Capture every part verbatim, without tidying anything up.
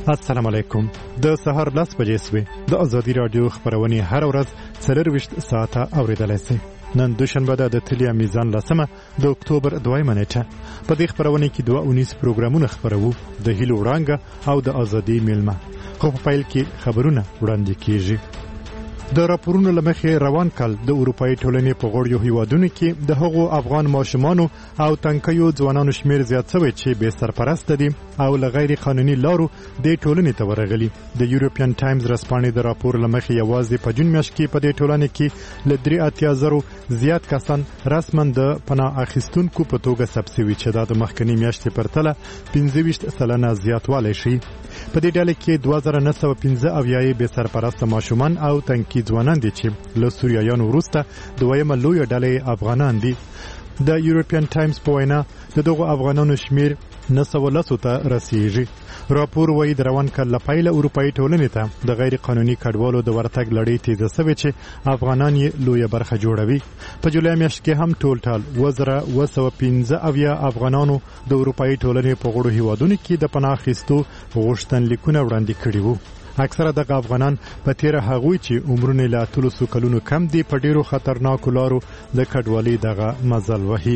السلام علیکم. د سهار لس بجې سوې د ازادي رادیو خبرونه هر ورځ څلرویشت ساعته اوریدلای شئ. نن دوشنبه ده د تلیا میزان لسمه د اکتوبر دویمه نیټه. په دې خبرونه کې دوه اونیس پروګرامونه خبرو د هیلو وړانګه او د ازادي میلمه. خو په پیل کې خبرونه وړاندې کیږي. د راپورونو لمخې روان کال د اروپאי ټولنې په غړیو هیوادونو کې د هغو افغان ماشومانو او تنکیو ځوانانو شمیر زیات شوی چې بې سرپرست دي او لغیر قانوني لارو د ټولنې ته ورغلي. د یورپین ټایمز رسپانې د راپور لمخې یوازې په جون میاشت کې په دې ټولنې کې ل درې اتیا زرو زیات کسان رسما د پناه اخیستونکو په توګه ثبت شوي چې د مخکنی میاشتې پرتله پنځه ویشت سلنه زیاتوالی شي. په دې ډله کې دوه زره نهه سوه پنځه اویا بې سرپرست ماشومان او تنکي ځوانان دي چې له سوریایانو وروسته دویمه لویه ډله افغانان دي. د یورپین ټایمز په وینا د دغو افغانانو شمیر نهه سوه لس ته رسیږي. راپور وایي د روان کال له پیله اروپאי ټولنې ته د غیر قانوني کډوالو د ورتګ لړۍ تیزه شوې چې افغانان یې لویه برخه جوړوي. په جولای میاشت کې هم ټول ټال اوه زره اوه سوه پنځه اویا افغانانو د اروپאי ټولنې په غړو هیوادونو کې د پناه اخیستو غوښتنلیکونه وړاندې کړي وو. اکثره دغه افغانان په تیره هغوی چې عمرونه له اتلسو کلونو کم دي په ډیرو خطرناکو لارو د کډوالۍ دغه مزل وهي.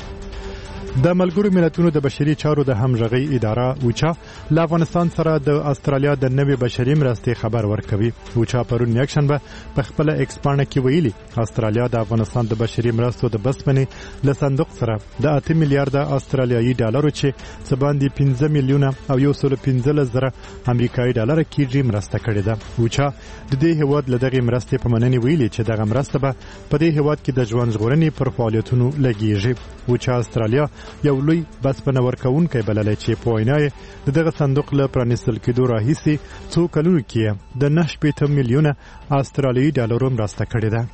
د ملګرو ملتونو د بشري چارو د همغږۍ اداره اوچا له افغانستان سره د استرالیا د نوې بشري مرستې خبر ورکوي. اوچا پرون یکشنبه په خپل ایکس پاڼه کې ویلي استرالیا د افغانستان د بشري مرستو د بسپنې له صندوق سره د اته میلیارډ استرالیایي ډالرو چې څه باندې پنځه میلیونه او یو سل پنځلس زره امریکایي ډالر کېږي مرسته کړې ده. اوچا د دې هیواد له دغه مرستې په مننې ویلي چې دغه مرسته به په دې هیواد کې د ژوند ژغورنې پر فعالیتونو لګیږي. اوچا استرالیا یو لوی بسپنه ورکوونکی بللی چې په وینا یې د دغه صندوق له پرانیستل کېدو راهیسې څو کلونو کې د نهه شپېته میلیونه استرالیایي ډالرو مرسته کړې ده.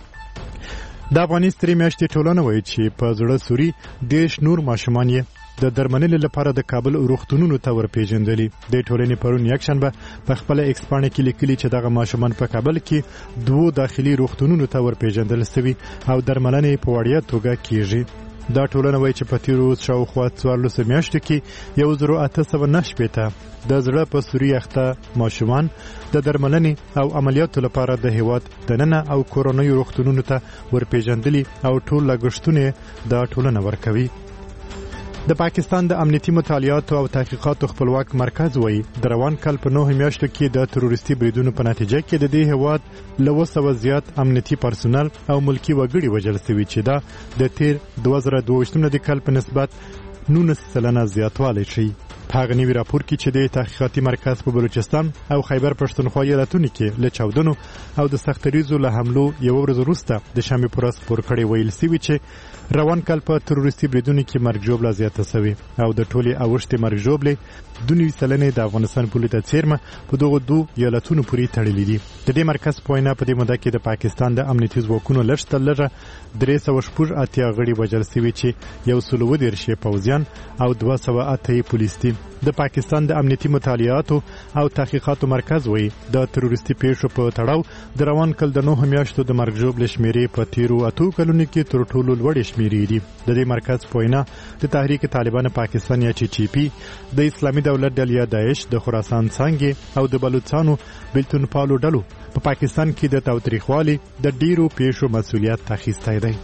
د افغاني سترې میاشتې ټولنه وایي چې په زړه سوري دېرش نور ماشومان یې د درملنې لپاره د کابل روغتونونو ته ورپېژندلي. د ټولنې پرون یکشنبه په خپل ایکس پاڼه کې لیکلي چې دغه ماشومان په کابل کې دوو داخلي روغتونونو ته ورپېژندل شوي او درملنې په وړیا توګه کیږي. دا ټولنه وایي چې په تیرو شاوخوا څوارلسو میاشتو کې یو زرو اته سوه نهه شپېته د زړه په سوري اخته ماشومان د درملنې او عملیاتو لپاره د هیواد دننه او کورنیو روغتونونو ته ورپېژندلي او ټول لګښتونه دا ټولنه ورکوي. د پاکستان د امنیتي مطالعاتو او تحقیقاتو خپلواک مرکز وایي د روان کال په نهه میاشتو کې د تروریستي بریدونو په نتیجه کې د دې هیواد له اوه سوه زیات امنیتي پرسونل او ملکي وګړي وژل شوي چې دا د تیر دوه زره دوه ویشتم د کال په نسبت نولس سلنه زیاتوالی شي. په هغه نوي راپور کې چې د تحقیقاتي مرکز په بلوچستان او خیبر پښتونخوا ایالتونو کې له چاودنو او د سختریزو له حملو یو ورځ وروسته د شنبې په ورځ خپور کړی ویل شوي چې روان کال په تروریستي بریدونو کې مرګ ژوبله زیاته شوې او د ټولې اوښتې مرګ ژوبلې دوه نوي سلنې د افغانستان پولې ته څیرمه په دغو دوو ایالتونو پورې تړلي دي. د دې مرکز په وینا په دې موده کې د پاکستان د امنیتي ځواکونو لږ تر لږه درې سوه شپږ اتیا غړي وژل شوي چې یو سل اووه دېرش یې پوځیان او دوه سوه اته یې پولیس دي. د پاکستان د امنیتي مطالعاتو او تحقیقاتو مرکز وایي د تروریستي پیښو په تړاو د روان کال د نهه میاشتو د مرګ ژوبلې شمیرې په تیرو اتو کلونو کې تر ټولو لوړې شمیرې دي. د دې مرکز په وینا د تحریک طالبان پاکستان یا ټي ټي پی د اسلامي دولت ډلې یا داعش د خراسان څانګې او د بلوچستانو بلتون پالو ډلو په پاکستان کې د تاوتریخوالي د ډیرو پیښو مسؤلیت اخیستی دی.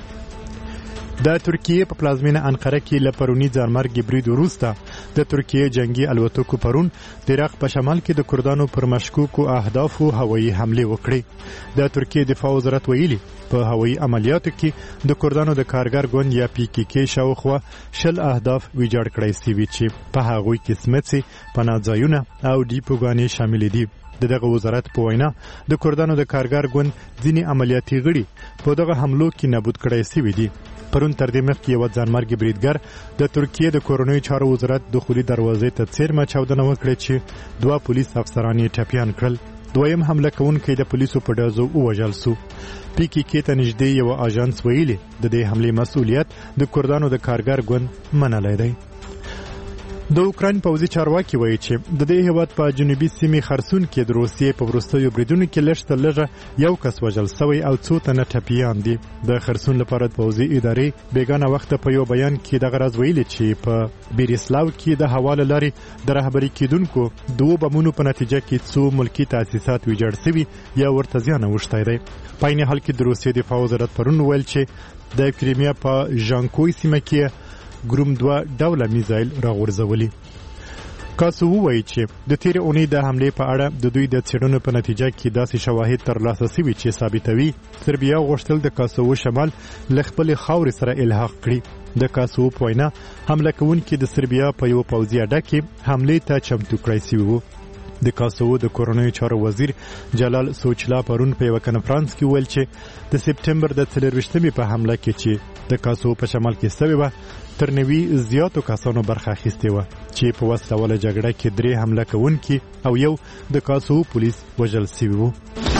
د ترکیې په پلازمینه انقره کې له پرونی ځانمرګي برید وروسته د ترکیې جنگي الوتکو پرون د عراق په شمال کې د کردانو پر مشکوکو اهدافو هوایي حمله وکړې. د ترکیې دفاع وزارت ویلي په هوایي عملیاتو کې د کردانو د کارګر ګوند یا پی کې کې شاوخوا شل اهداف ویجاړ کړای شوي چې په هغوی کې سمڅې، پناهځایونه او ډیپوګانې شامل دي. د دغه وزارت په وینا د کردانو د کارګر ګوند ځینې عملیاتي غړي په دغه حملو کې نابود کړای شوي دي. پرون تر دې مخکې یو ځانمرګي بریدګر د ترکیې د کورنیو چارو وزارت دخولي دروازې ته څیرمه چاودنه وکړه چې دوه پولیس افسران یې ټپیان کړل. دویم حمله کوونکی د پولیسو په ډزو ووژل سو. پی کې کې ته نږدې یو اژانس ویلي د دې حملې مسؤلیت د کردانو د کارګر ګوند منلی دی. د اوکراین پوځي چارواکي وایي چې د دې هیواد په جنوبي سیمې خرسون کې د روسیې په وروستیو بریدونو کې لږ تر لږه یو کس وژل شوی او څو تنه ټپیان دي. د خرسون لپاره د پوځي ادارې بیګانه وخت په یو بیان کې دغه راز ویلي چې په بیریسلاو کې د هوا له لارې د رهبري کېدونکو دوو بمونو په نتیجه کې څو ملکي تاسیسات ویجاړ شوي یا ورته زیان اوښتی دی. په عین حال کې د روسیې دفاع وزارت پرون ویل چې د کریمیا په ژانکوی سیمه کې ګروم دوه ډوله میزایل راغورځولي. کاسو وایي چې د تیرې اونۍ د حملې په اړه د دوی د څېړنو په نتیجه کې داسې شواهد ترلاسه شوي چې ثابتوي سربیا غوښتل د کاسو شمال له خپلې خاورې سره الحاق کړي. د کاسو په وینا حمله کوونکي د سربیا په یو پوځي اډه کې حملې ته چمتو کړی شوي وو. د کاسو د کورنیو چارو وزیر جلال سوچلا پرون په یو کنفرانس کې ویل چې د سپټمبر د څلرویشتمې په حمله کې چې د کاسو په شمال کې شوې وه تر نوي زیاتو کسانو برخه اخیستې وه چې په وسله واله جګړه کې درې حمله کوونکي او یو د کاسو پولیس وژل شوي وو.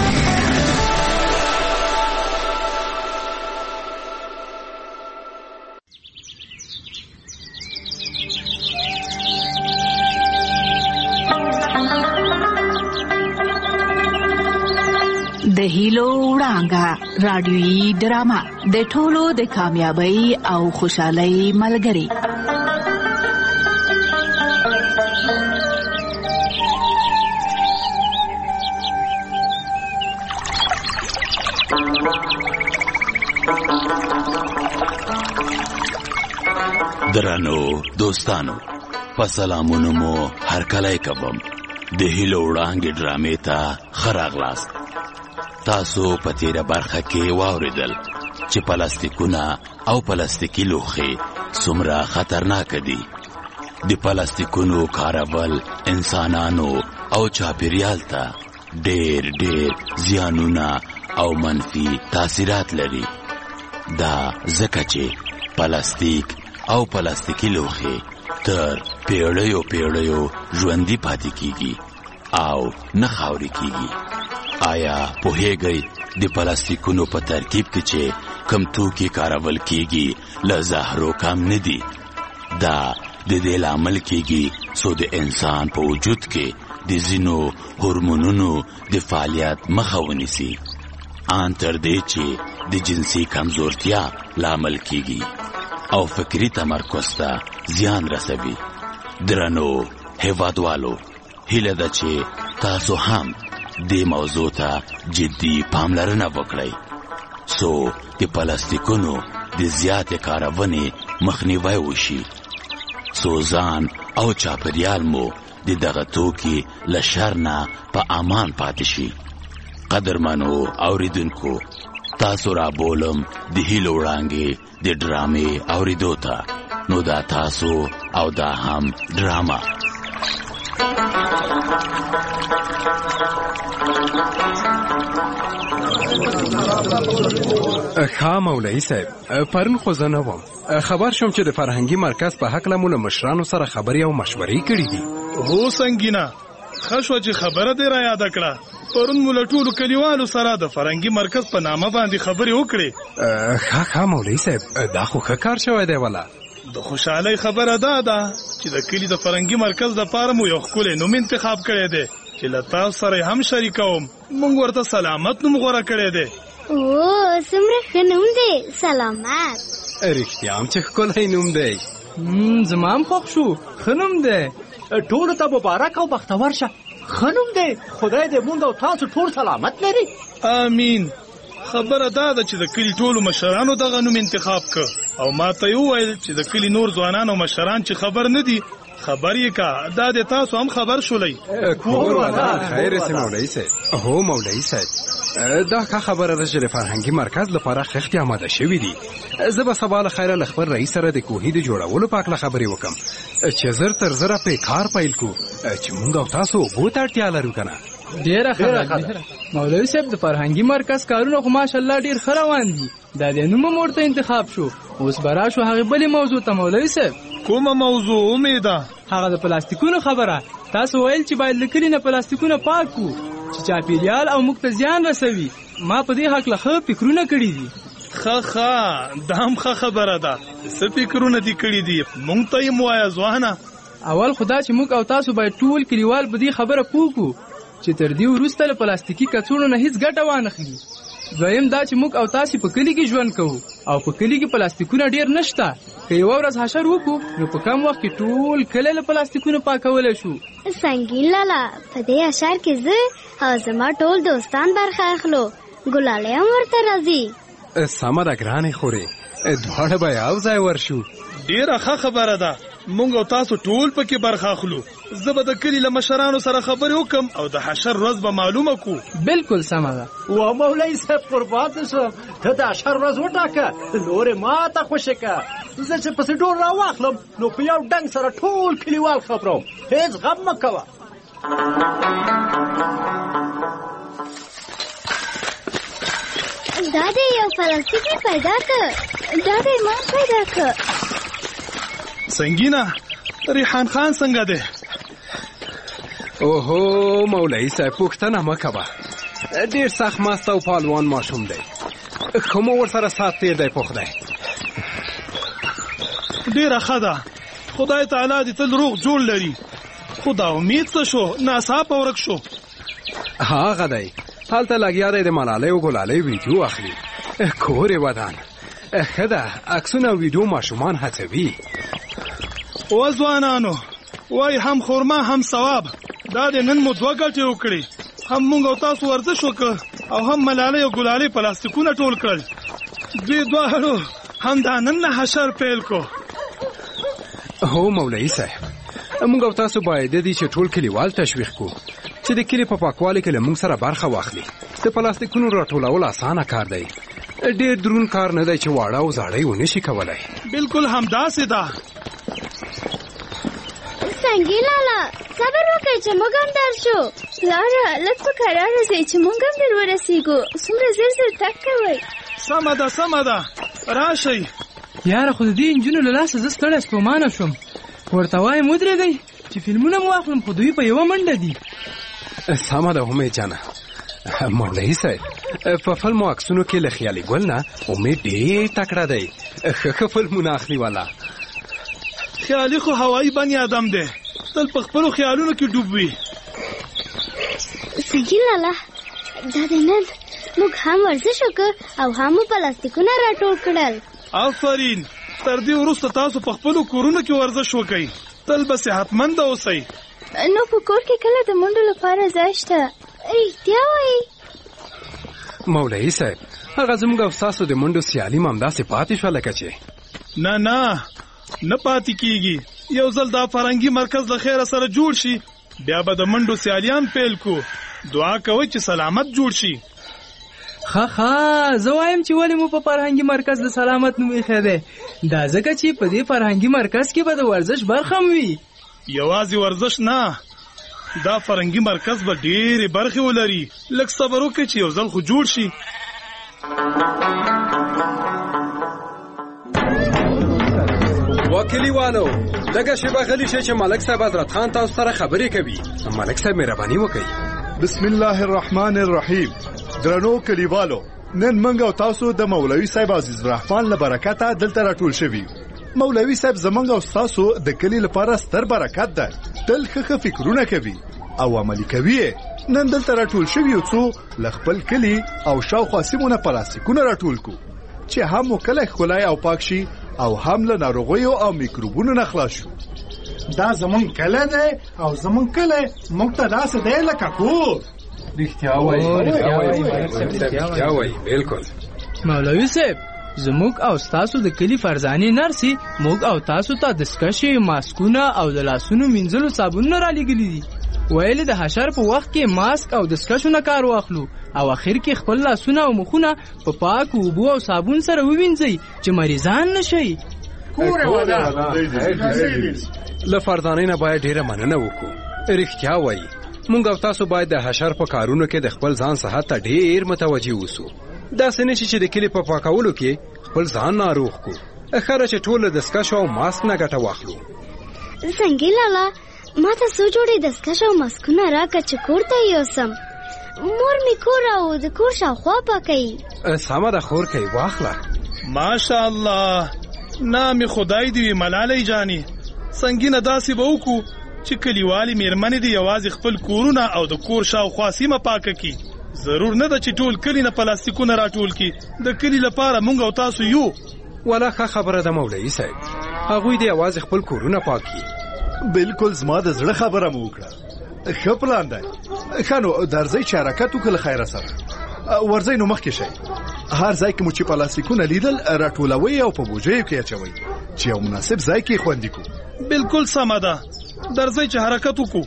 د هیلو وړانګه رادیویي ډرامه د ټولو د کامیابی او خوشحالۍ ملګری. درنو دوستانو په سلامونو مو هرکلی کوم. د هیلو وړانګې ډرامې ته ښه راغلاست. تاسو په تیره برخه کې واوریدل چې پلاستیکونه او پلاستیکي لوښي څومره خطرناک دي. د پلاستیکونو کارول انسانانو او چاپیریال ته ډېر ډېر زیانونه او منفي تاثیرات لري. دا ځکه چې پلاستیک او پلاستیکي لوښي تر پیړیو پیړیو ژوندي پاتې کیږي او نه خاورې کیږي. آیا پوهیږئ د پلاستیکونو په ترکیب کې چې کم توکي کارول کیږي له زهرو کم نه دي؟ دا د دې لامل کیږي څو د انسان په وجود کې د ځینو هورمونونو د فعالیت مخه ونیسي، ان تر دې چې د جنسي کمزورتیا لامل کیږي او فکری تمرکز ته زیان رسوي. درنو هیوادوالو، هیله ده چې تاسو هم دې موضوع ته جدي پاملرنه وکړئ څو د پلاستیکونو د زیاتې کارونې مخنیوی وشي، څو ځان او چاپیریال مو د دغه توکي له شر نه په امان پاتې شي. قدرمنو اوریدونکو، تاسو را بولم د هیلو وړانګې د ډرامې اوریدو ته. نو دا تاسو او دا هم ډرامه. ښه مولوي صاحب، پرون خو زه نه وم. خبر شوم چې د فرهنګي مرکز په هکله مو له مشرانو سره خبرې او مشورې کړي دي. هو سنګینه، ښه شوه چې خبره دې را یاده کړه. پرون مو له ټولو کلیوالو سره د فرهنګي مرکز په نامه باندې خبرې وکړې. ښه ښه مولوي صاحب، دا خو ښه کار شوی دی. ولا د خوشحالۍ خبره دا ده چې د کلي د فرهنګي مرکز دپاره مو یو ښکلی نوم انتخاب کړی دی چې له تاسو سره هم شریکوم. موږ ورته سلامت نوم غوره کړی دی. او څومره ښه نوم دی، سلامت. رښتیا هم چې ښکلی نوم دی. زما هم خوښ شو، ښه نوم دی. ټولو ته مبارک او بختور شه. ښه نوم دی، خدای دې موږ او تاسو ټول سلامت لري. آمین. خبره دا ده چې د کلي ټولو مشرانو دغه نوم انتخاب که او ما ته یې وویل چې د کلي نور ځوانان او مشران چې خبر نه دي خبر یې کا. دا د تاسو هم خبر شولئ. کور ودان خیر سي مولوي صاحب. هو مولوي صاحب، دا ښه خبره ده چې د فرهنګي مرکز لپاره خښتې آماده شوي دي. زه به سبا له خیره له خپل رئیس سره د کوهي د جوړولو په هکله خبرې وکړم چې زر تر زره پې کار پیل کړو چې موږ او تاسو اوبو ته اړتیا لرو که نه. ډېره ښه مولوي صاحب، د فرهنګي مرکز کارونه خو ماشاءالله ډېر ښه روان دي. دا د نوم هم ورته انتخاب شو. اوس به راشو هغې بلې موضوع ته. مولوي صاحب، کومه موضوع امیده؟ هغه د پلاستیکونو خبره. تاسو ویل چې باید له کلي نه پلاستیکونه پاک کړو چې چاپیریال او موږ ته زیان رسوي. ما په دې هکله ښه فکرونه کړي دي. ښه ښه، دا هم ښه خبره ده. څه فکرونه دي کړي دي؟ موږ ته یې ووایه ځوانه. اول خدا چې موږ او تاسو باید ټول کلیوال په دې خبره پوه کړو چې تر دې وروسته له پلاستیکي کڅوړو نه هیڅ ګټه وانخلي. دویم دا چې موږ او تاسو په کلي کې ژوند کوو او په کلي کې پلاستیکونه ډیر نشته. که یو ورځ حشر وکړو نو په کم وخت کې ټول کلی له پلاستیکونو پاکولی شو. سنگین لالا په دې اشعار کې زه او زما ټول دوستان برخه اخلو. ګلالی هم ورته راځي. سمه ده ګرانې خورې، دواړه به یو ځای ورشو. ډیره ښه خبره ده، مونږ او تاسو ټول پکې برخه اخلو. زه به د کلي له مشرانو سره خبرې وکم او د حشر ورځ به معلومه کو. بالکل سمه ده. و مولوي صاحب قربان شم، ته د حشر ورځ وټاکه، نورې ما ته خوشې که. زه چې پسې ډول راواخلم نو په یو ډنګ سره ټول کلیوال خبروم. هېڅ غم مه کوه. دا دې یو پلاستیک پیدا کړ، دا دې ما پیدا کړ. سنگینه ریحان خان څنګه دی؟ اوهو مولوي صاحب پوښتنه مه کوه، ډېر سخت مست او پالوان ماشوم دی، ښه مو ورسره سات تېر دی په خدای. ډېره ښه ده، خدای تعالی دې تل روغ جوړ لري. خو دا امید څه شو؟ ناڅاپه ورک شو. هغه دی هلته لګیا دی د ملالۍ او ګلالۍ ویډیو اخلي. کور یې ودان ښه ده، عکسونه او ویډیو ماشومان هڅوي. و ځوانانو وای هم خورما هم ثواب، دا د نن مو دوه ګټې وکړې، هم مونږ او تاسو ورزش وکړ او هم ملالۍ او ګلالۍ پلاستیکونه ټول کړل. دوی دواړو هم دا نن نه حشر پیل کو. هو مولوي صاحب، مونږ او تاسو باید د دې چې ټول کلیوال تشویق کو چې د کلي په پاکوالي کې له مونږ سره برخه واخلي. د پلاستیکونو راټولول اسانه کار دی، ډېر دروند کار نه دی چې واړه او زاړه یې ونه شي کولی. بالکل همداسې ده. سنگین لالا صبر وکړئ چې موږ هم درشو. لاره لږ په کراره ځئ چې موږ هم در ورسېږو. څومره زر زر تګ کوئ. سمه ده سمه ده، راشئ. یاره خو د دې نجونو له لاسه زه ستړی ستومانه شوم. ورته وایم ودرېږئ چې فلمونه مو واخلم، خو دوی په یوه منډه دي. سمه ده امید جانه. مولوي صاحب په فلمو عکسونو کې له خیالي ګل نه امید ډېر تکړه دی، ښه ښه فلمونه اخلي والا. خیالي خو هوایي بني آدم دی، تل په خپلو خیالونو کې ډوب وي. سنگین لالا دا د نن موږ هم ورزش وکړ او هم مو پلاستیکونه راټول کړل. آفرین، تر دې وروسته تاسو په خپلو کورونو کې ورزش وکئ، تل به صحتمنده اوسئ. نو په کور کې کله د منډو لپاره ځای شته؟ رښتیا وایي مولوي صاحب، هغه زموږ او ستاسو د منډو سیالي هم همداسې پاتې شوه لکه چې نه نه نه پاتې کیږي. یو ځل دا فرهنګي مرکز له خیره سره جوړ شي بیا به د منډو سیالیان پیل کو. دعا کوئ چې سلامت جوړ شي. ښه ښه، زه وایم چې ولې مو په فرهنګي مرکز د سلامت نوم ایښی دی؟ دا ځکه چې په دې فرهنګي مرکز کې به د ورزش برخه هم وي. یوازې ورزش نه، دا فرهنګي مرکز به ډېرې برخې ولري. لږ صبر وکړئ چې یو ځل خو جوړ شي. وکلیوالو لږه شیبه غلي شئ چې ملک صاحب حضرت خان تاسو سره خبرې کوي. ملک صاحب مهرباني وکړئ. بسم الله الرحمن الرحیم. درنو کلیوالو، نن موږ او تاسو د مولوي صاحب عزیز الرحمن له برکته دلته راټول شوي. مولوي صاحب زموږ او تاسو د کلي لپاره ستر برکت ده، تل ښه ښه فکرونه کوي او عملي کوي. نن دلته راټول شوي یو څو له خپل کلي او شاوخوا سیمونه پلاستیکونه راټول کو چې هم مو کلی ښکلی او پاک شي او هم له ناروغیو او میکروبونو نه خلاص شو. دا زمون کلی دی او زمون کلی موږ ته داسې دی لکه کور. رښتیا وایي، رښتیا وایي، بالکل. مولوي صاحب، زموږ او ستاسو د کلي فرزانې نرسې موږ او تاسو ته دستکشې، ماسکونه او د لاسونو مینځلو صابونونه رالیږلي دي. ویلې د حشر په وخت کې ماسک او دستکشو نه کار واخلو او اخر کې خپل لاسونه او مخونه په پاکو اوبو او صابون سره ووینځئ چې مریضان نشئ. کور یې ودان. له فرزانې نه باید ډېره مننه وکړو. رښتیا وایي، موږ او تاسو باید د حشر په کارونو کې د خپل ځان صحت ته ډېر متوجه اوسو. داسې نه شي چې د کلي په پاکولو کې خپل ځان ناروغ کو. ښه ده چې ټول له دستکشو او ماسک نه ګټه واخلو. سنگین لالا ما ته څو جوړې دستکش او ماسکونه راکړه چې کور ته یوسم. مور می کور او د کور شاوخوا پاکوي. سمه ده خور کوي، واخله. ماشاءالله، نام خدای دی ملالۍ جانی. سنگینه داسې به وکړو چې کلیوالې مېرمنې دې یوازې خپل کورونه او د کور شاوخوا سیمه پاکه کړي. ضرور نه ده چې ټول کلي نه پلاستیکونه راټول کړي. د کلي لپاره موږ او تاسو یو. ولا ښه خبره ده مولوي صاحب، هغوی دې یوازې خپل کورونه پاک کړي. بالکل زما د زړه خبره مو وکړه. ښه پلان دی. ښه نو درځئ چې حرکت وکړو له خیره سره. ورځئ نو مخکې شئ. هر ځای کې مو چې پلاستیکونه لیدل راټولوئ او په بوجیو کې اچوئ چې یو مناسب ځای کې خوندي کړو. بالکل سمه ده. درځئ چې حرکت وکړو.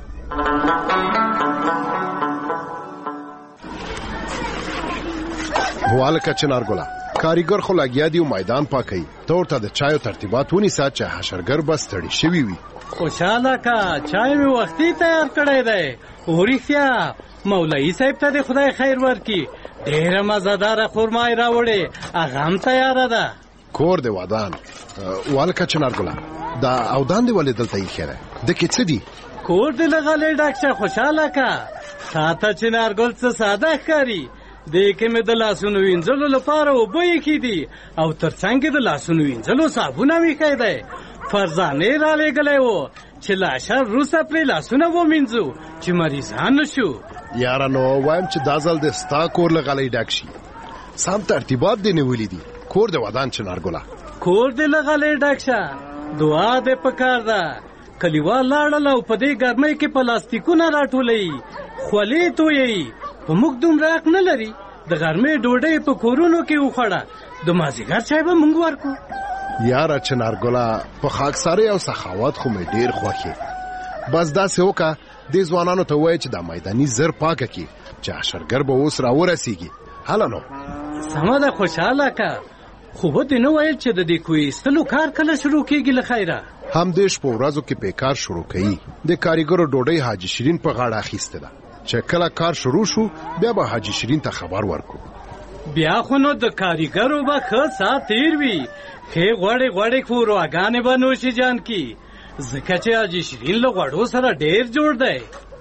هوالکه چنارګله کاریګر خو لګیا دی میدان پاکي. ته ورته د چایو ترتیبات ونیسه چې حشرګر بس تړي شوي وي. خوشاله کا چای مې وختي تیار کړی دی. ورېښتیا مولوي صاحب ته د خدای خیر ورکړي. ډېره مزهداره خرمای راوړې، هغه هم تیاره ده. کور دی ودان. والکه چنارګله دا اودان دی ولې دلته ایښی دی؟ دکې څه دي؟ کور دی له غلې ډک شه خوشاله کا. تا ته چنارګل څه ساده ښکاري. دې کې مې د لاسونو وینځلو لپاره اوبه ایښي دي او تر څنګ د لاسونو وینځلو صابون هم ایښی دی. فرزانې رالېږلی و چې له اشر وروسته پرې لاسونه ومینځو چې مریضان نه شو. یاره نو وایم چې دا ځل د ستا کور له غلۍ ډک شي. سم ترتیبات دې نیولي دي. کور د ودان چنارګله. کور دې له غلۍ ډک شه. دعا دې پکار ده. کلیوال لاړل او په دې ګرمۍ کې پلاستیکونه راټولوي، خولې تویوي. په موږ دومره حق نه لري. د غرمې ډوډۍ په کورونو کې وخوړه، د مازدیګر چای به موږ ورکو. یاره چنارګله په خاکسارۍ او سخاوت خو مې ډېر خوښې. بس داسې وکړه دې ځوانانو ته ووایه چې دا میداني زر پاکه کړي چې حشرګر به اوس راورسېږي. هله نو سمه ده خوشحاله که. خو به دې نه ویل چې د دې کوی ایستلو کار کله شروع کېږي له خیره؟ همدې شپو ورځو کې پیکار شروع کوي. د کاریګرو ډوډۍ حاجي شیرین په غاړه اخیستې ده چې کله کار شروع شو بیا به حاجي شیرین ته خبر ورکو. بیا خو نو د کاریګرو به ښه ساعت تیر وي. ښې غوړې غوړې ښورواګانې به نوشي جان کی، ځکه چې حاجي شیرین له غوړو سره ډېر جوړ دی.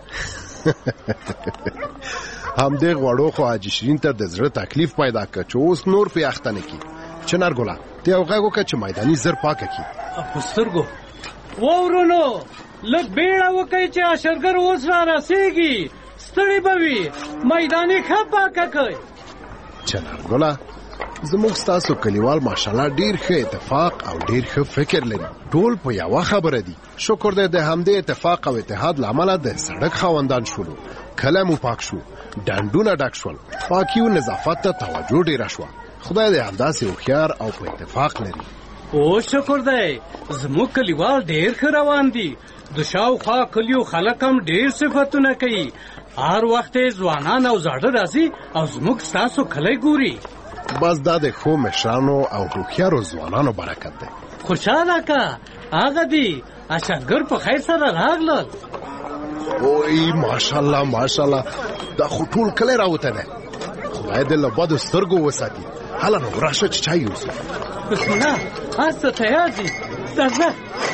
همدې غوړو خو حاجي شیرین ته د زړه تکلیف پیدا کړ چې اوس نور پې اخته نه کړي. چنارګله ته یو غږ وکړه چې میداني زر پاکه کړي. په سترګو وورونو لږ بیړه وکړئ چې حشرګر اوس را رسېږي. ستړي به وي. میداني ښه پاکه کړئ. چنارګله زموږ ستاسو کلیوال ماشاءالله ډیر ښه اتفاق او ډیر ښه فکر لري. ټول په یوه خبره دي. شکر دی د همدې اتفاق او اتحاد له امله د سړک خاوندان شولو. کلی مو پاک شو، ډنډونه ډک شول، پاکي او نظافت ته توجه ډیره شوه. خدای دې همداسې هوښیار او په اتفاق لري. او شکر دی زموږ کلیوال ډیر ښه روان دي. د شاوخوا کلیو خلک هم ډیر صفتونه کوي. هر وخت ځوانان او زاړه راځي او زموږ ستاسو کلی ګوري. بس دا د ښو مشرانو او هوښیارو ځوانانو برکت دی. خوشحاله که هغه دي حشرګر په خیر سره راغلل. اوی ماشاءالله ماشاءالله دا خو ټول کلی راوته دی. خدای دې له بدو سترګو وساتي. هله نو راشه چې چای یوسو. بسم الله هر څه تیار دي. درځه.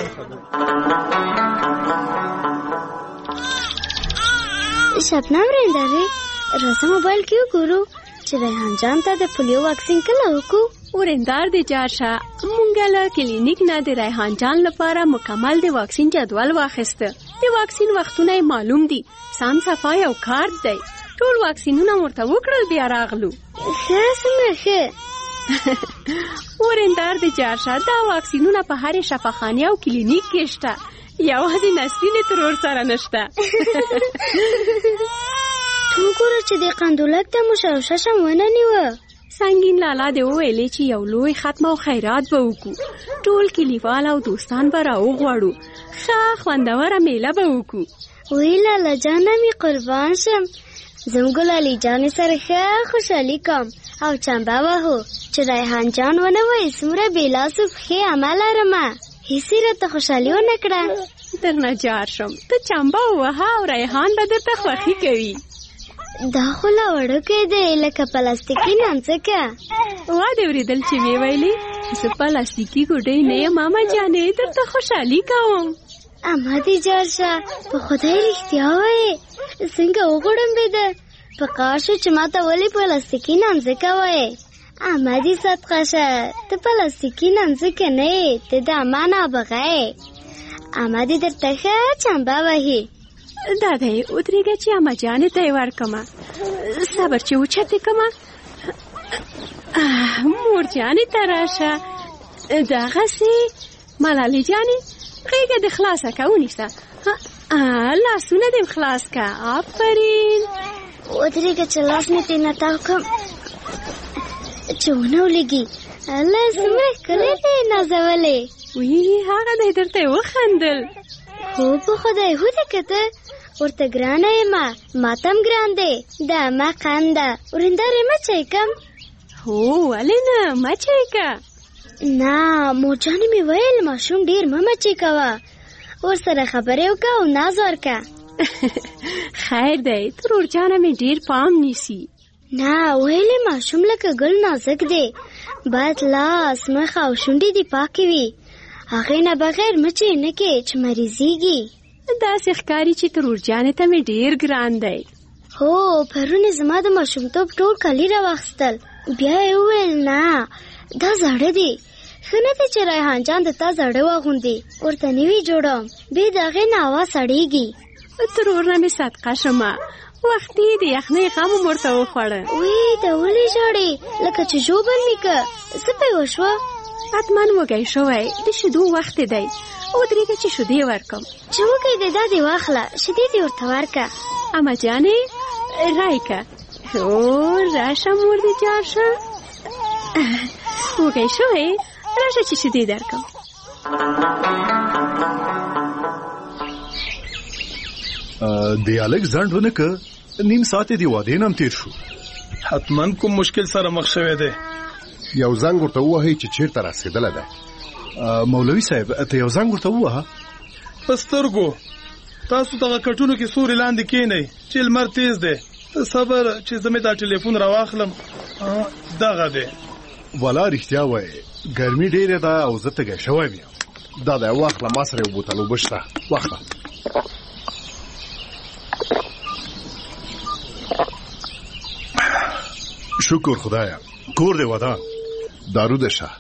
شبنم رندارې راځه موبایل کې وګورو چې ریحان جان ته د پولیو واکسین کله وکړو. ورندار دې جار شه. مونږ له کلینیک نه د ریحان جان لپاره مکمل د واکسین جدول واخیسته. د واکسین وختونه معلوم دي. سم صفای او کارت دی. ټول واکسینونه ورته وکړل بیا راغلو. ښه څنګه ښه. ورندار دې جار شه دا واکسینونه په هرې شفاخانه او کلینیک کې شته. یوازې نسرین ترور سره نشته. تو ګوره چې د قندولک ته مو شوششه ونه نیوه. سنگین لالا دې وویلې چې یو لوی ختم او خیرات به وکړو. ټول کلیوال او دوستان به راوغواړو. ښه خوندوره میله به وکړو. وی لالا جانه مې قربان شم. زموږ لالي جانې سره ښه خوشحالي کوم او چمبه وهو چې ریحان جان ونه وایي څومره بې لاسو پښې عمل لرمه. هیڅ راته خوشحالي ونه کړه. درنه جار شم ته چمبه ووهه او ریحان به درته خوښي کوي. دا خو لا وړوکی دی لکه پلاستیکي نانځکه. وا دې اورېدل چې ویې ویلې زه پلاستیکي ګوډۍ نه یم ماما جانې درته خوشحالي کوم. اما دې جار شه په خدای رښتیا وایې څنګه وغوړمبېده. په کار شو چې ما ته ولې پلاستیکي نانځکه وایې. اما دې صدقه شه ته پلاستیکي نانځکه نه یې ته د اما نابغه یې. اما دې درته ښه چمبه وهي. دا دی ودرېږه چې اما جانې ته یې ورکړمه. صبر چې اوچتې کړمه. مور جانې ته راشه. دغسې ملالۍ جانې غېږه دې خلاصه که ونیسه. لاسونه دې خلاص که. آفرین. ودرېږه چې لاس مې ترې نه تاو کړم چې ونه ولګي. الله زما ښکلی دی نازولی. وی هغه دی درته یې وخندل. هو په خدای هو دی که ته ورته ګرانه یمه ما ته هم ګران دی. دا ما قنده ورندارې مه چای کم. هو ولې نه مچی که. نه مورجانې مې ویل ماشوم ډېر مه مچی کوه. ورسره خبرې وکړه او ناز ورکړه. خیر دی ترورجانه مې ډېر پام نیسي. نه ویلې ماشوم لکه ګل نازک دی. باید لاس مخ او شونډې دې پاکې وي. هغې نه بغیر مچې نه کې چې مریضېږي. داسې ښکاري چې ترورجانې ته مې ډېر ګران دی. هو پرون یې زما د ماشومتوب ټول کالي راواخیستل. بیا یې وویل نه دا زاړه دي. ښه نه دی چې ریحان جان د تا زاړه واغوندي. ورته نوي جوړوم بې د هغې نه هوا سړېږي. ترور نه مې صدقه شمه. وختي د یخنۍ غم هم ورته وخوړه. وی ته ولې ژاړې لکه چې ژوبل مې که. څه پې وشوه؟ حتما وږی شوی د شیدو وخت دی. ودرېږه چې شیدې ورکړم. چې وږی دی دا دې واخله شیدې دې ورته ورکړه. اما جانې رای که. هو راشه مور دې جار شه. وږی شوی راشه چې شیدې درکړم. دی الګ ځنډ ونه که نیم ساعت دی واده نم تیر شو. حتما کوم مشکل سره مخ شوی دی. یو زنګ ورته ووهئ چې چیرته رسېدلی دی. مولوي صاحب ته یو زنګ ورته ووهه. په سترګو تاسو دغه کټونو کې سوري لاندې کېنئ چې لمر تیز دی. صبر چې زه مې دا ټلیفون راواخلم. دغه دی. والا رښتیا وایې ګرمي ډېره ده او زه تږی شوی یم. دا دی واخله ما سره یو بوتل اوبه شته واخله. شکر خدایا کور دی ودان. دارو ده شه.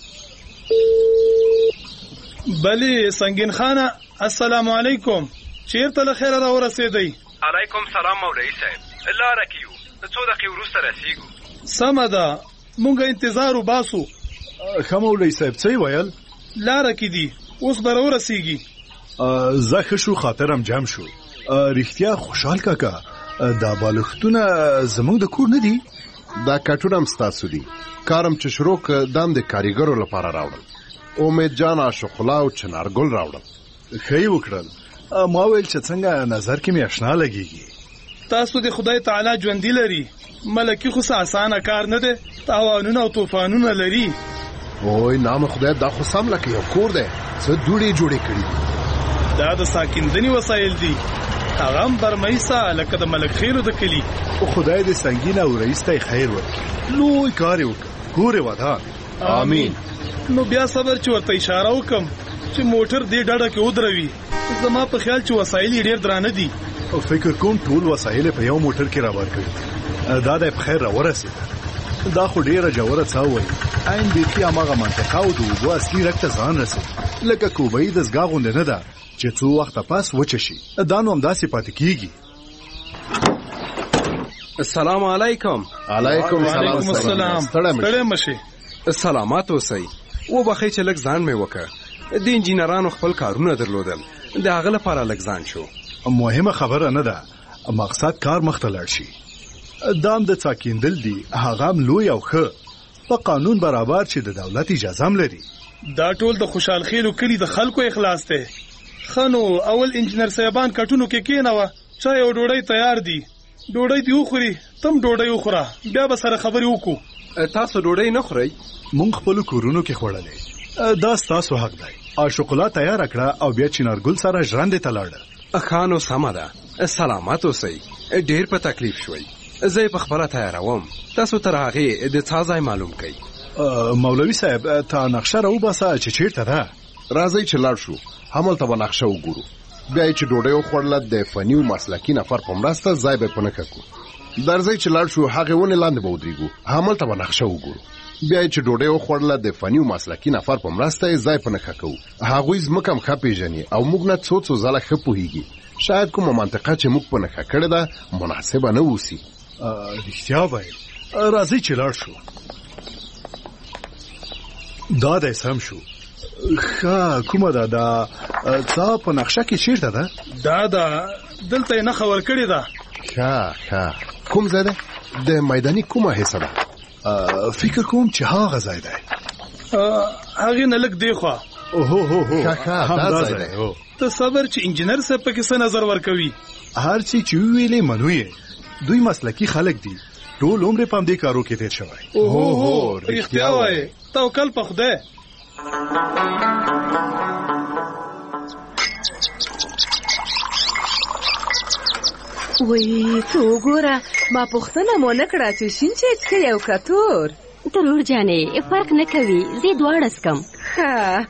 بلی سنگین خانه السلام علیکم. چیرته له خیره راورسېدئ؟ علیکم سلام مولوي صاحب. لاره کې یو د څو دقیقې وروسته رسېږو. سمه ده مونږ انتظار وباسو. ښه مولوي صاحب څه یې ویل؟ لاره کې دي اوس به راورسېږي. زه ښه شو خاطرم جمع شو. رښتیا خوشحال کاکا دا بالښتونه زموږ د کور نه دي؟ دا کټونه هم ستاسو دي. کارم چې شروع که دام د کاریګرو لپاره راوړل. امید جان عاشق الله او چنارګل راوړل. ښه یې وکړل. ما ویل چې څنګه نظر کې مې اشنا لګېږي. تاسو د خدای تعالی ژوندي لري. ملکي خو څه اسانه کار نه دی. تاوانونه او طوفانونه لري. وای نام خدای دا خو سم لکه یو کور دی. څه دوړې جوړې کړي دي. دا د ساکندنې وسایل دي. هغه هم برمایسه لکه د ملک خیرو د کلي. خدای دې سنګین او رئیس ته خیر ورکړي. لوی کار یې وکړ. کور یې ودان. آمین. نو بیا صبر چې ورته اشاره وکم چې موټر دې ډډه کې ودروي. زما په خیال چې وسایل یې ډېر درانه دي. فکر کوم ټول وسایل په یو موټر کې راوړ کړي. دا د په خیر راورسېد. دا خو ډېره جوړه څه وایي. عین بیخي هماغه منطقه او د اوبو اصلي رګ ته ځان رسېد. لکه کوبۍ دستګاه غوندې نه ده چې څو وخته پس وچه شي. دا نو همداسې پاتې کېږي. السلام علیکم. علیکم وعلیکم السلام. ستړی مشي. سلامات اوسئ. وبخئ چې لږ ځان مې وکړ. د انجینرانو خپل کارونه درلودل. د هغه لپاره لږ ځان شو. مهمه خبره نه ده. مقصد کار مخته لاړ شي. دام د څاکیندل دي. هغه هم لوی او ښه په قانون برابر چې د دولت اجازه هم لري. دا ټول د خوشحال خیلو کلي د خلکو اخلاص دی. خنو اول انجینر صاحبان کټونو کې کېنوه. چای او ډوډۍ تیار دي. ډوډۍ دی وخوري تم ډوډۍ وخوره. بیا به سره خبرې وکړو. تاسو ډوډۍ نه خورئ؟ مونږ خپلو کورونو کې خوړلې. دا ستاسو حق دی. عاشق الله تیار کړه او بیا چنارګل سره ژرندې ته لاړه. خانو سمه ده. سلامات اوسئ. ډېر په تکلیف شوئ. زه په خپله تیاروم. تاسو تر هغې د څا ځای معلوم کړئ. مولوي صاحب تا نقشه راوباسه چې چیرته ده. راځئ چې لاړ شو. همالته به نقشه وګورو. بیا یې چې ډوډۍ وخوړله د فني او مسلکي نفر په مرسته ځای به په نښه کړو. درځئ چې لاړ شو هغې ونې لاندې به ودرېږو. همالته به نقشه وګورو. بیا چې ډوډۍ وخوړله د فني او مسلکي نفر په مرسته یې ځای په نښه کوو. هغوی زموږ هم ښه پېژني او موږ نه څو څو ځله ښه پوهېږي. شاید کومه منطقه چې موږ په نښه کړې ده مناسبه نه اوسي. رښتیا وایي. راځئ چې لاړ شو. دا دی سم شو. ښه کومه ده دا څا په نقشه کې چیرته ده؟ دا ده دلته یې نښه ورکړې ده. ښه ښه کوم ځای دی؟ د میداني کومه حصه ده؟ فکر کوم چې هغه ځای دی. هغې نه لږ دی خوا. اوهو هو هو ښه ښه دا ځای دی. ته صبر چې انجینر صاحب پکې څه نظر ورکوي. هر څه چې وویلې منو یې. دوی مسلکي خلک دي. ټول عمر په همدې کارو کې تېر شوی. اوهو هو رښتیا وایې. توکل په خدای. وی ته وګوره ما پوښتنه مو نه کړه چې شین چای څښې او که تور. ترور جانې فرق نه کوي زه دواړه څکم. ښه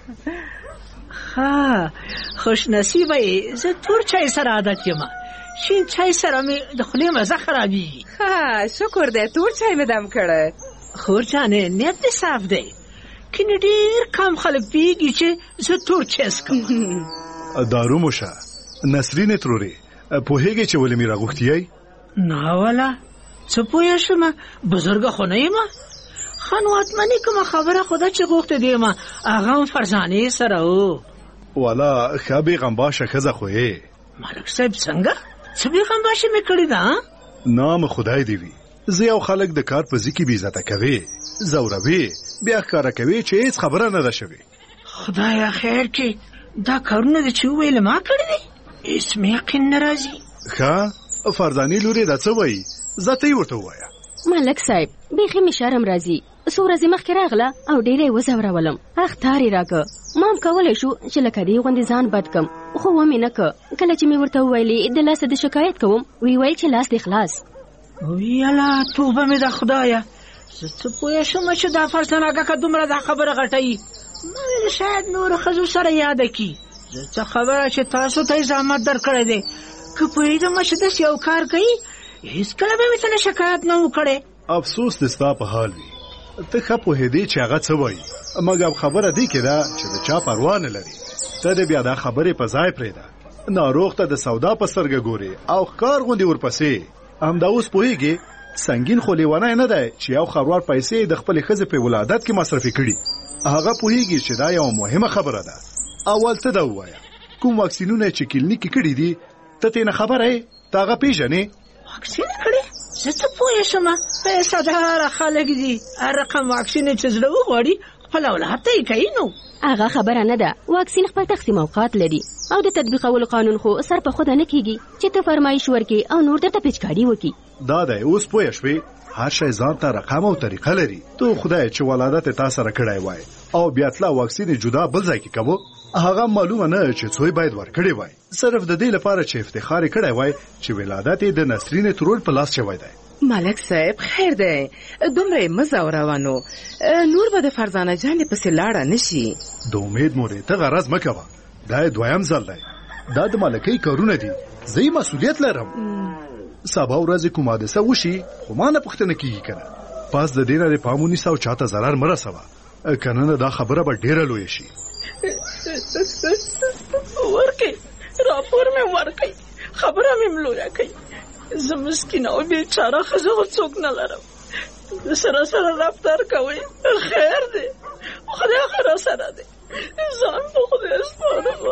ښه خوش نصیبه یې زه تور چای سره عادت یم. شین چای سره مې د خولې مزه خرابېږي. ښه شکر دی تور چای مې دم کړی. خور جانې نیت دې صاف دی. کنې ډېر کم خلک پوهېږي چې زه تور چای څکم. دارو موشه نسرینې ترورې پوهېږې چې ولې مې راغوښتي یی؟ نه والا څه پوه شم بزرګه خو نه یم. ښه نو حتمني کومه خبره خو ده چې غوښتې دې یم هغه هم فرزانې سره و. والا ښه بېغمباشه ښځه خو یې. ملک صاحب څنګه څه بېغمباشه مې کړې ده؟ نام خدای دې وي. زه یو خلک د کار په ځای کې بېعزته کوې ځوروې بیا ښکاره کوې چې هېڅ خبره نه ده شوې. خدایه خیر کې دا کارونه دې چې وویل ما کړي دي هېڅ مې یقین نه راځي. ښه فرزانې لورې دا څه وایي ذاته یې ورته ووایه. ملک صاحب بیخي مې شرم راځي. څو ورځې مخکې راغله او ډېره یې وځورولم. اخطار یې راکړه. ما هم کولی شو چې لکه دې غوندې ځان بد کم خو ومې نه که. کله چې مې ورته وویلې د لاسه د شکایت کوم وی ویل چې لاس دې خلاص. ویاله توبه مې ده خدایه. زه څه پوه شم چې دا فرزانه که دومره دا خبره غټوي. ما ویل شاید نورو ښځو سره یاده کړي. زه څه خبره چې تاسو ته یې زحمت درکړی دی که پوهېدم چې داسې یو کار کوي هېڅکله به مې ته نه شکایت نه و کړی. افسوس دې ستا په حال وي. ته ښه پوهېدې چې هغه څه وایي مګر خبره دې کې ده چې د چا پروا نه لري. ته دې بیا دا خبرې په ځای پرېږده. ناروغ ته د سودا په سترګه ګورې او ښکار غوندې ورپسې. همدا اوس پوهېږې سنګین خو لیونی نه دی چې یو خروار پیسې د خپلې ښځې په ولادت کې مصرفې کړي. هغه پوهېږي چې دا یوه مهمه خبره ده. اول ته دا ووایه کوم واکسینونه چې کلینیک کې کړي دي ته ترې نه خبره یې؟ ته هغه پېژنې؟ واکسین کړي؟ زه څه پوه شم پیسهداره خلک دي. هر رقم واکسین چې زړه وغواړي خپل اولاد ته یې کوي. نو هغه خبره نه ده. واکسین خپل تقسیم اوقات لري او د تطبیقولو قانون خو سر په خوده نه کېږي چې ته فرمایش ورکې او نور درته پیچکاري وکړي. دا دی اوس پوه شوې هر شی ځان ته رقم او طریقه لري. تو خدای چې ولادت تا سره کړی وای او بیا تلا واکسین جدا بل ځای کې کوو هغه معلومه نه چې څوی باید ورکړي وای. صرف د دې لپاره چې افتخار کړی وای چې ولادت د نسرین ترول په لاس شوی دی. ملک صاحب خیر دی دومره مزه روانو نور به د فرزانه جانې پسې لاړه نشي. د امید مورې ته غرض مه کوه. دا دویم ځل دی. دا د ملکۍ کارونه دي. زه یې مسؤلیت لرم. سبا ورځې کوم حادثه وشي خو ما نه پوښتنه کېږي که نه. پاس د دې نه دې پام ونیسه او چاته ضرر مه رسوه که نه دا خبره به ډېره لویه شي. ورکئ راپور مې ورکئ خبره مې لویه کوي. زه مسکینه او بېچاره ښځه خو څوک نه لرم. د سره سره رفتار کوئ خیر دی. خدای خو را سره دی. ځان په خدای سپارم.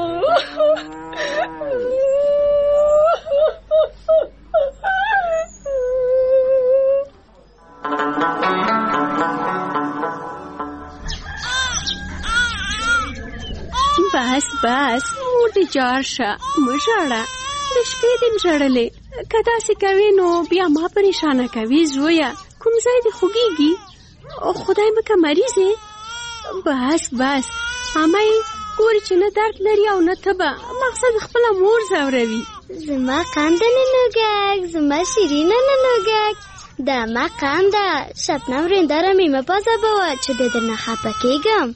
بس بس مور دې جار شه مه ژاړه. د شپې دې ژړلې که داسې کوې نو بیا ما پریشانه کوي. زویه کوم ځای دې خوږېږي؟ خدای مکه مریض یې. بس بس امه ګورې چې نه درد لري او نه تبه مقصد خپله مور ځوروي. زما قنده ننوږک زما شیرینه ننوږک دا ما قنده شبنم رنداره مې مه پازبوه چې د درنه خفه کېږم.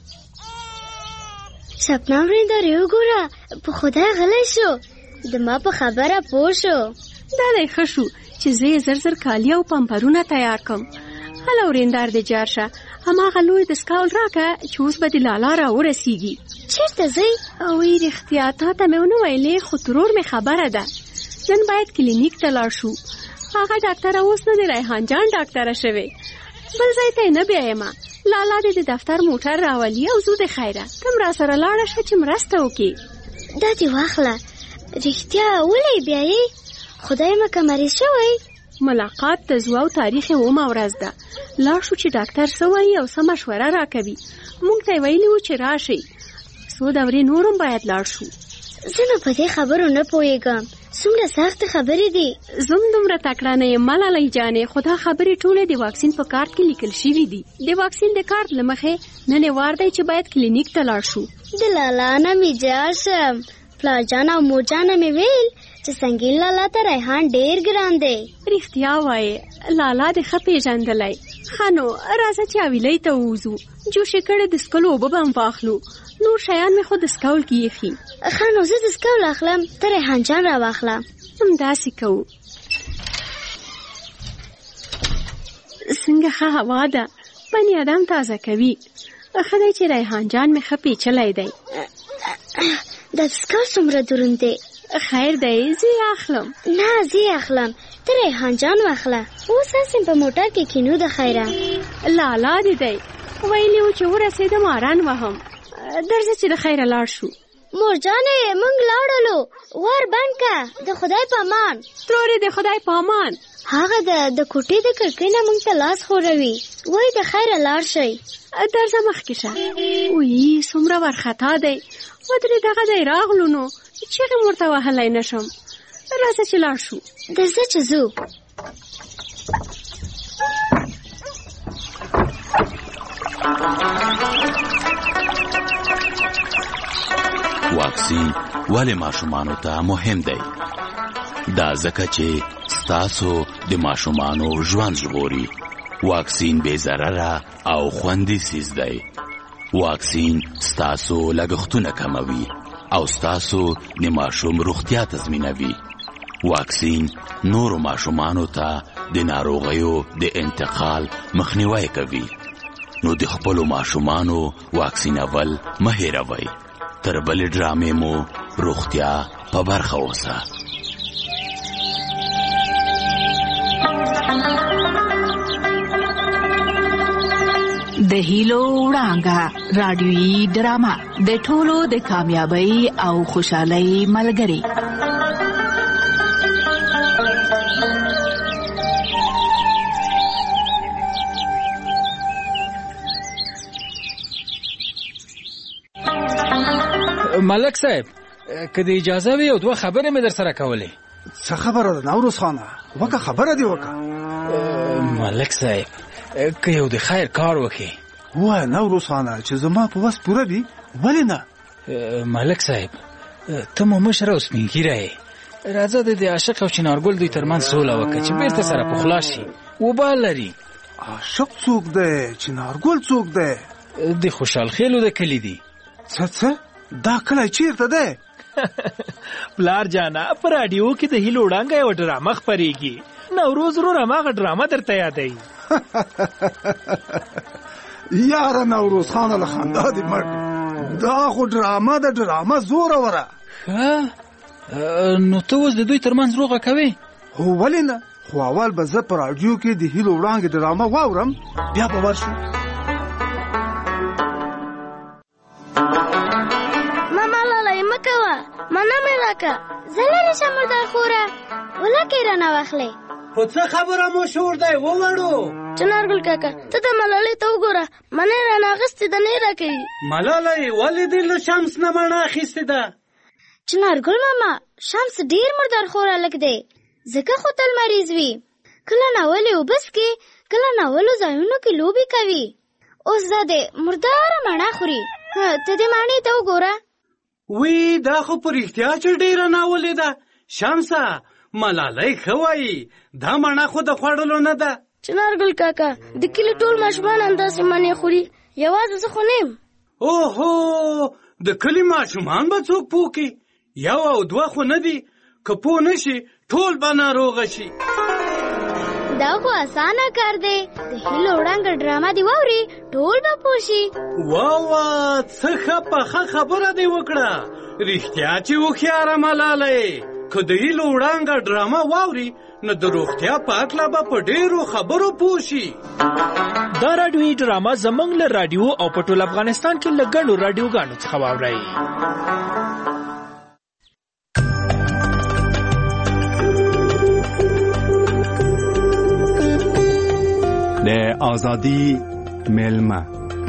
شبنم رنداره وګوره په خدای غلی شو د ما په خبره پوه شو. دا دی ښه شو چې زه یې زر زر کالي او پمپرونه تیار کړم. هله ورېندار دې جار شه هماغه لوی دستکاول راکه چې اوس به د لالا را ورسیږي. چیرته ځئ؟ اوی رښتیا تا ته مې ونه ویلې، خو ترور مې خبره ده. نن باید کلینیک ته لاړ شو. هغه ډاکټره اوس نه د ریحان جان ډاکټره شوې. بل ځای ته یې نه بیایم. لالا دې د دفتر موټر راولي او زو د خیره تم را سره لاړه شه چې مرسته وکړي. دا دې واخله. رښتیا ولې بیایې؟ خدای مکه مریض شوی؟ ملاقات د زو او تاریخ اومه ورځ ده. لاړ شو چې ډاکټر څه وایي او څه مشوره راکوي. موږ ته یې ویلي وو چې راشئ. څو دورې نورم باید لاړ شو. زه نو په دې خبرو نه پوهېږم. څومره سخت خبرې دي. زم دومره تکړه نه یم ملالۍ جانې، خو دا خبرې ټولې د واکسین په کارت کې لیکل شوي دي. د واکسین د کارت له مخې نن یې وار دی چې باید کلینیک ته لاړ شو. د لالا نه مې جار شم. پلار جان او مور جانه مې ویل چې سنګین لالا ته ریحان ډېر ګران دی. رښتیا وایې، لالا دې ښه پېژندلی. ښه نو راځه چې حویلۍ ته ووځو. جوشې کړې د څکلو اوبه به هم واخلو. نور شیان مې خو د سکول کې ایښي. ښه نو زه د سکول اخلم، ته ریحان جان را واخله. همداسې کوو. څنګه ښه هوا ده، بني ادم تازه کوي. ښه دی چې ریحان جان مې ښه پیچلی دی. دا سکول څومره دروند دی؟ خیر دی، زه یې اخلم. نه زه یې اخلم، ته ریحان جان واخله. اوس هسې په موټر کې کینو د خیره. لالا دې دی ویلي و چې ورسېدم اران وهم. درځه چې د خیره لاړ شو. مور جانې موږ لاړلو. ور بند که. د خدای په امان. ترورې د خدای په امان. هغه د د کوټې د کړکۍ نه موږ ته لاس خوروي. وایي د خیره لاړ شئ. درځه مخکې شه. وی څومره ورخطا دی. ودرې دغه دی راغلو نو چیغې مې ورته وهلی نه شم. راځه چې لاړ شو. درځه چې ځو. واکسین ولې ماشومانو ته مهم دی؟ دا ځکه چې ستاسو د ماشومانو ژوند ژغوري. واکسین بې ضرره او خوندي څیز دی. واکسین ستاسو لګښتونه کموي او ستاسو د ماشوم روغتیا تضمینوي. واکسین نورو ماشومانو ته د ناروغیو د انتقال مخنیوی کوي. نو د خپلو ماشومانو واکسینول مه هېروئ. تر بلې ډرامې مو روغتیا په برخه اوسه. د هیلو وړانګه رادیویي ډرامه د ټولو د کامیابی او خوشحالۍ ملګری. ملک صاحب که د اجازه وي او دوه خبرې مې در سره کولې. څه خبره ده نوروز خانه؟ وکه خبره دی وکه. ملک صاحب که یو د خیر کار وکړي. وای نوروز خانه چې زما په وس پوره وي. ولې نه؟ ملک صاحب ته مو مشر او سپین ږیری یې. راځه د دې عاشق او چنارګل دوی ترمنځ سوله وکړه چې بیرته سره پخلا شي. وبال لري. عاشق څوک دی؟ چنارګل څوک دی؟ د خوشحال خیلو د کلي دي. څه څه؟ دا کلی چیرته دی؟ پلار جانا په راډیو کې د هیلو وړانګه یوه ډرامه خپرېږي. نوروز ورور هماغه ډرامه درته یادوي. یاره نوروز خانه له خندا دې مړ. دا خو ډرامه ده، ډرامه زوروره. ښه نو ته اوس د دوی ترمنځ روغه کوې؟ هو ولې نه؟ خو اول به زه په راډیو کې د هیلو وړانګې ډرامه واورم، بیا به ورشو. مانا مې راکه. زه لرې شم مردار خوره. ولکه یې رانه واخلې. خو څه خبره مو شور دی ووړو؟ چنارګل کاکا ته د ملالۍ ته وګوره. مڼې رانه اخیستې ده نه یې راکوي. ملالۍ ولې دې له شمس نه مڼه اخیستې ده؟ چنارګل ماما شمس ډېر مردار خور هلک دی، ځکه خو تل مریض وي. کله ناولې اوبه څښي، کله ناولو ځایونو کې لوبې کوي. اوس دا دی مرداره مڼه خوري. ته دې مڼې ته وګوره. وی دا خو په رښتیا چې ډېره ناولې ده. شمسه ملالۍ ښه وایي، دا مڼه خو د خوړلو نه ده. چنارګل کاکا د کلي ټول ماشومان همداسې مڼې خوري، یوازې زه خو نه یم. اوهو د کلي ماشومان به څوک پوه کړي؟ یو او دوه خو نه دي، که پوه نه شي ټول به ناروغه شي. دا خو اسانه کار دی. د هیلو وړانګه ډرامه دی واوري ټول به پوه شي. واه واه څه ښه پخه خبره دې وکړه. رښتیا چې هوښیاره ملالۍ، که د هیلو وړانګه ډرامه واوري نو د روغتیا په هکله به په ډېرو خبرو پوه شي. دا راډیویي ډرامه زموږ له راډیو او په ټول افغانستان کې له ګڼو راډیوګانو څخه واورئ. د آزادی میلمه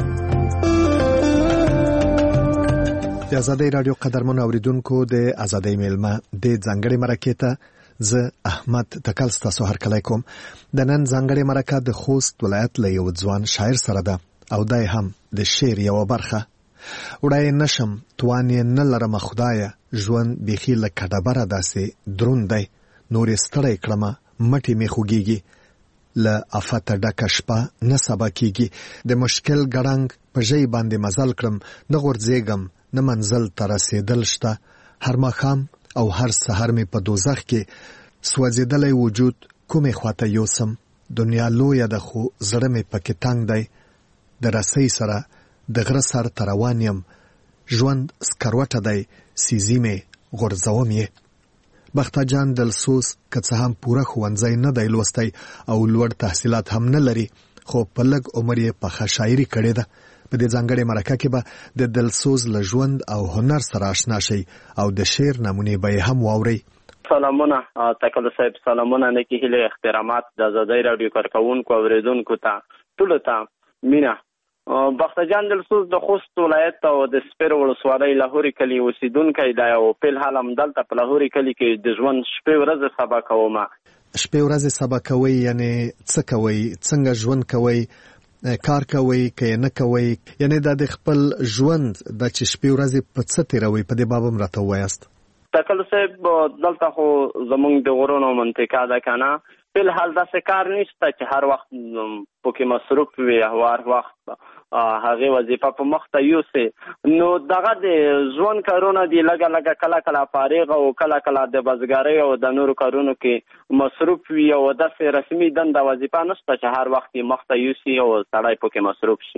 د آزادی رادیو قدرمن اوریدونکو د آزادی میلمه د ځانګړي مرکې ته زه احمد تکل ستاسو هرکلی کوم. د نن ځانګړې مرکه د خوست ولایت له یو ځوان شاعر سره ده او دی هم د شعر یوه برخه. وړی نشم توان یې نه لرمه خدایه، ژوند بیخي لکه ډبره داسې دروند دی، نور یې ستړی کړمه مټې مې خوږیږي، له افته ډکه شپه نه سبا کیږي، د مشکل ګړنګ په ژۍ باندې مزل کړم، نه غورځېږم نه منزل ته رسېدل شته، هر ماښام او هر سحر مې په دوزخ کې سوځېدلی وجود کومې خواته یوسم، دنیا لویه ده خو زړه مې پکې تنګ دی، د رسۍ سره د غره سر ته روان یم، ژوند سکروټه دی سیزي مې غورځوم یې. بخته جان دلسوز که څه هم پوره ښوونځی نه دی لوستی او لوړ تحصیلات هم نه لري، خو په لږ عمر یې پخه شاعري کړې ده. په دې ځانګړې مرکه کې به د دلسوز له ژوند او هنر سره آشنا شئ او د شعر نمونې به یې هم واورئ. سلامونه تکل صاحب، سلامونه نیکې هیلې احترامات د آزادۍ راډیو کارکوونکو اوریدونکو ته ټولو ته مینه. بخته جان دلسوز د خوست ولایت او د سپیر ولسوالۍ لاهوري کلي اوسیدونکی دی او په الحال همدلته په لاهوري کلي کې د ژوند شپې ورځې سبا کومه. شپې ورځې سبا کوئ یعنې څه کوئ؟ څنګه ژوند کوئ؟ کار کوئ که یې نه کوئ؟ یعنې دا د خپل ژوند د چې شپې ورځې په څه تېروئ په دې باب هم راته ووایاست. تکل صاحب دلته خو زمونږ د غرونو منطقه ده که نه، په الحال داسې کار نشته چې هر وخت پکې مصروف وي او هر وخت هغې وظیفه په مخ ته یوسي، نو دغه د ژوند کارونه دي لږه لږه کله کله فارغ او کله کله د بزګرۍ او د نورو کارونو کې مصروف وي او داسې رسمي دنده وظیفه نشته چې هر وخت یې مخ ته یوسي او سړی پکې مصروف شي.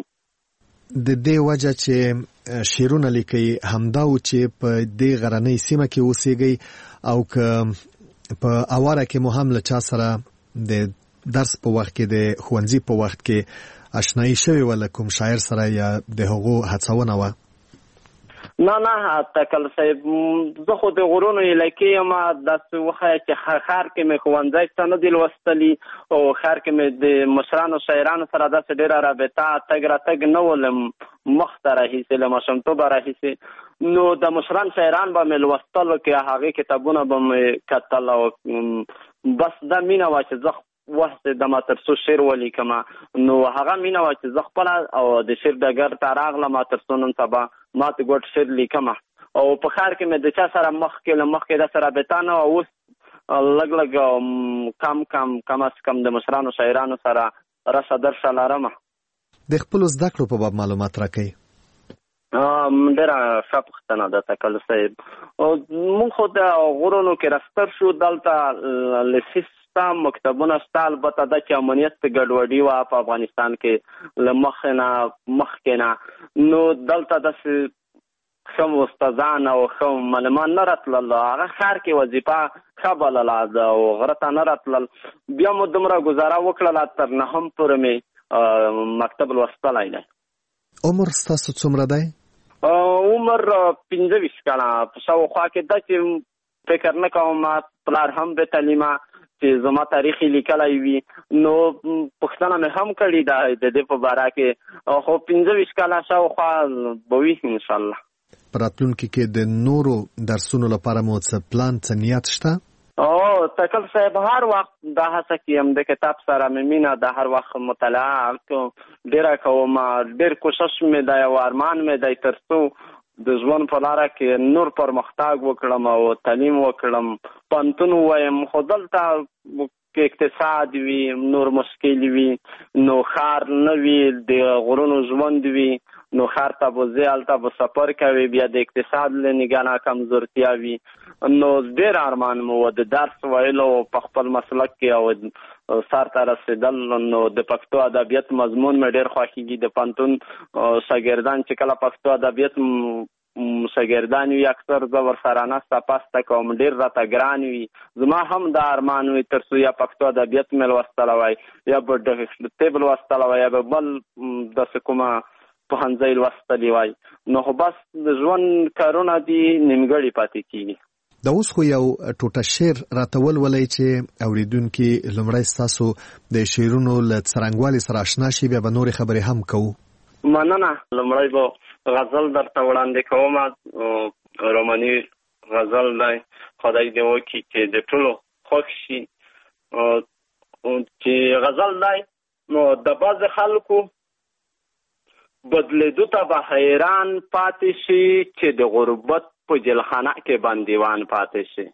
د دې وجه چې شعرونه لیکي همدا و چې په دې غرنۍ سیمه کې اوسېږئ او که په اواره کې مو هم له چا سره د درس په وخت کې د ښوونځي په وخت کې آشنایي شوې وه له کوم شاعر سره یا د هغو هڅونه وه؟ نه نه تکل صاحب، زه خو د غرونو علاقې یم، داسې وښیه چې ښار کې مې ښوونځی ته نه دي لوستلي او ښار کې مې د مشرانو شاعرانو سره داسې ډېره رابطه تګ راتګ نه ولم مخته راهیسې له ماشومتوبه راهیسې، نو د مشران شاعران به مې لوستل کې هغې کتابونه به مې کتل او بس دا مینه وه چې زه وخت د ما تر څو شعر ولیکم، نو هغه مینه وه چې زه خپله او د شعر ډګر ته راغلم تر څو نن سبا ما ته ګوټ شعر لیکم او په ښار کې مې د چا سره مخکې له مخکې داسې رابطه نه وه، اوس لږ لږ کم کم کم از کم د مشرانو شاعرانو سره رشه درشه لرم. د خپلو زده کړو په باب معلومات راکوئ. ډېره ښه پوښتنه ده تکل صاحب. مونږ خو د غرونو کې راستر شو، دلته لسیس شته، مکتبونه شته، البته دا چې امنیت ګډوډي وه په افغانستان کې له مخکې نه مخکې نه، نو دلته داسې ښه استادان او ښه معلمان نه راتلل، هغه ښار کې وظیفه ښه بلله او غره ته نه راتلل. بیا مو دومره ګزاره وکړله تر نهم پورې مې مکتب لوستلی دی. عمر ستاسو څومره دی؟ عمر پنځه ویشت کاله په شاوخوا کې ده چې فکر نه کوم پلار هم بې تعلیمه چې زما تاریخ یې لیکلی وي، نو پوښتنه مې هم کړې ده د دې په باره کې، خو پنځه ویشت کاله شاوخوا به وي انشاءالله. په راتلونکي کې د نورو درسونو لپاره مو څه پلان څه نیت شته؟ او تکل صاحب هر وخت دا هڅه کوم د کتاب سره مې مینه ده، هر وخت مطالعه ډېره کوم، ډېر کوشش مې دی او ارمان مې دی تر څو د ژوند په لاره کې نور پرمختګ وکړم او تعلیم وکړم، پوهنتون ووایم، خو دلته کې اقتصاد وي، نور مشکل وي، نو ښار نه وي، د غرونو ژوند وي، نو ښار ته به ځې هلته به سفر کوي، بیا د اقتصاد له نګاه نه کمزورتیا وي، نو ډېر ارمان مو و د درس ویلو په خپل مسلک کې او سر ته رسېدل. نو د پښتو ادبیات مضمون مې ډېر خوښېږي. د پوهنتون شاګردان چې کله پښتو ادبیات شاګردان وي اکثر زه ورسره نسته پسته کوم، ډېر راته ګران وي. زما هم دا ارمان وي تر څو یا پښتو ادبیات مې لوستلی وای یا به طب لوستلی وای یا به بل داسې کومه پوهنځی لوستلی وای. نو خو بس د ژوند کارونه دي نیمګړي پاتې کېږي. دا اوس خو یو ټوټه شعر راته ولولئ چې اورېدونکي لومړی ستاسو د شعرونو له څرنګوالي سره اشنا شي، بیا به نورې خبرې هم کوو. مننه. لومړی به غزل درته وړاندې کوم. روماني غزل دی، خدای دې وکړي چې د ټولو خوښ شي. چې غزل دی نو د بعضې خلکو بدلیدو ته به حیران پاتې شي چې د غربت په جلخانه کې بندیوان پاتې شي.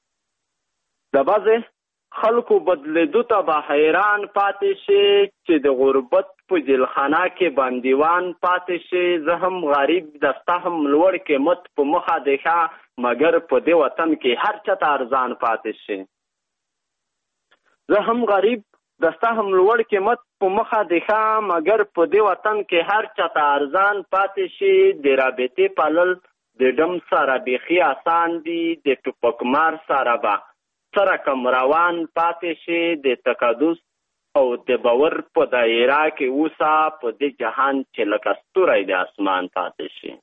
د بعضې خلکو بدلیدو ته به حیران پاتې شي چې د غربت په جلخانه کې بندیوان پاتې شي. زه هم غریب دسته هم لوړ قیمت په مخه دیخه مګر په دې وطن کې هر چا ته ارزان پاتې شي. زه هم غریب دسته هم لوړ قیمت په مخه دیخه مګر په دې وطن کې هر چا ته ارزان پاتې شي. د رابطې پالل د ډم سره بیخي آسان دي، د ټوپک مار سره به سره کم روان پاتې شي. د تقدس او د باور په دایره کې اوسه په دې جهان چې لکه ستوری د اسمان پاتې شي.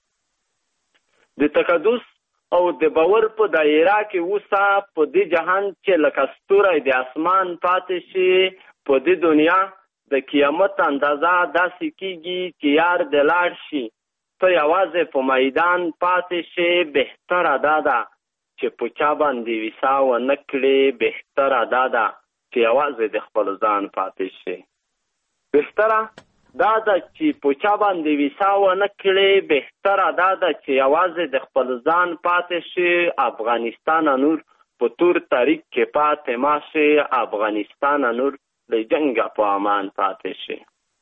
د تقدس او د باور په دایره کې اوسه په دې جهان چې لکه ستوری د اسمان پاتې شي. په دې دنیا د قیامت اندازه داسې کېږي چې یار د لاړ شي ته یوازې په میدان پاتې شي. بهتره دا ده چې په چا باندې ویسا ونه کړې، بهتره دا ده چې یوازې د خپل ځان پاتې شي. بهتره دا ده چې په چا باندې ویسا ونه کړې، بهتره دا ده چې یوازې د خپل ځان پاتې شي. افغانستان نور په تور تاریخ کې پاتې ما شي، افغانستان نور له جنګه په امان پاتې شي.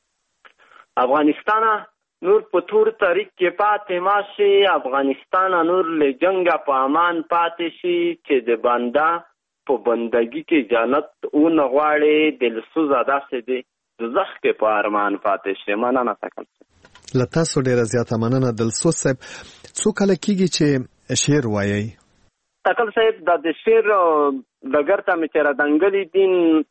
افغانستان نور په تور تاریخ کې پاتې ما شي، افغانستان نور له جنګه په امان پاتې شي. چې د بنده په بندګي کې جنت ونه غواړي، دلسوزه داسې دی دوزخ کې په ارمان پاتې شي. مننه تکل صاحب. له تاسو ډېره زیاته مننه دلسوز صاحب. څو کله کېږي چې شعر وایئ؟ تکل صاحب دا د شعر ډګر ته مې چې راډنګلي دي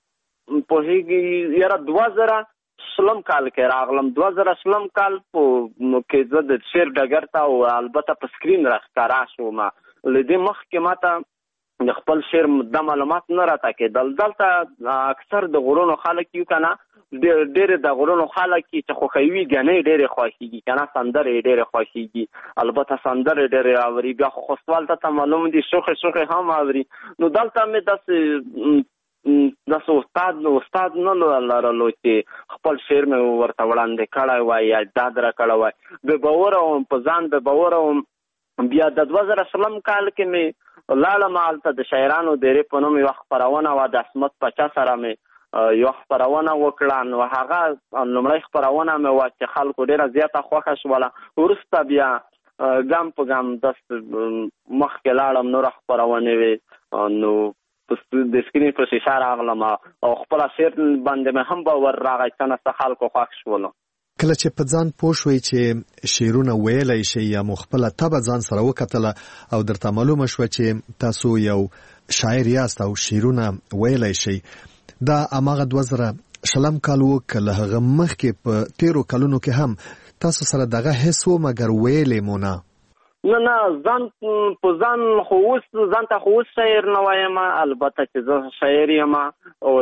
پوهېږي یاره دوه زره شلم کال کې راغلم. دوه زره شلم کال په کې زه د شعر ډګر ته او البته په سکرین راښکاره شوم. له دې مخکې ما ته د خپل شعر د معلومات نه راته کېدل. دلته اکثر د غرونو خلک یو که نه ډېرې د غرونو خلک چې خوښوي ګنۍ ډېرې خوښېږي که نه سندرې یې ډېرې خوښېږي. البته سندرې ډېرې اوري. بیا خو خوستوال ته معلوم دي شوخې شوخې هم اوري. نو دلته مې داسې داسې استاد نو استاد نه لرلو چې خپل شعر مې ورته وړاندې کړی وای یا یاد را کړی وای. بې باوره وم په ځان بې باوره وم. بیا د دوه زره شلم کال کې مې لاړم هلته د شاعرانو ډېرې په نوم یوه خپرونه وه د عصمت پاچا سره مې یوه خپرونه وکړه. نو هغه لومړی خپرونه مې وه چې خلکو ډېره زیاته خوښه شوله. وروسته بیا ګام په ګام داسې مخکې لاړم نوره خپرونې وې. نو د سکرین په شیشه راغلم او خپله شعر باندې مې هم باور راغی چې نه خلکو خوښ شولو. کله چې په ځان پوه شوئ چې شعرونه ویلی شئ یا مو خپله طبع ځان سره وکتله او درته معلومه شوه چې تاسو یو شاعر یاست او شعرونه ویلی شئ، دا هماغه دوه زره شلم کال و که له هغه مخکې په تیرو کلونو کې هم تاسو سره دغه حس و مګر ویلی مو نه؟ نه نه ځان په ځان خو اوس ځان ته خو اوس شاعر نه وایم. البته چې زه شاعر یم او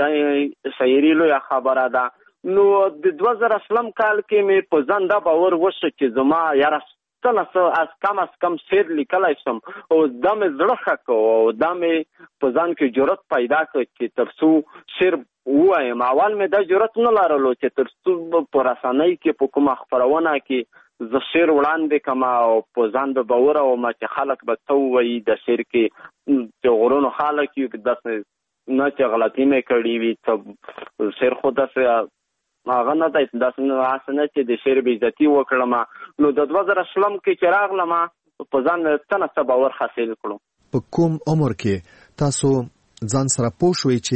شاعري لویه خبره ده. نو د دوه زره شلم کال کې مې په ځان دا باور وشو چې زما یاره څه نه څه از کم از کم شعر لیکلی شم. او دا مې زړه ښه کړو او دا مې په ځان کې جرأت پیدا کړ چې تر څو شعر ووایم. اول مې دا جرأت نه لرلو چې تر څو په رسنۍ کې په کومه خپرونه کې زه شعر وړاندې کړم او په ځان به باوره وم چې خلک به څه ووایي د شعر کې چې غرونو خلک یو داسې نه چې غلطي مې کړې وي. څه شعر خو داسې هغه نه دی داسې هسې نه چې د شعر بې عزتي وکړم. نو د دوه زره شلم کې چې راغلم په ځان څه نه څه باور حاصل کړو. په کوم عمر کې تاسو ځان سره پوه شوئ چې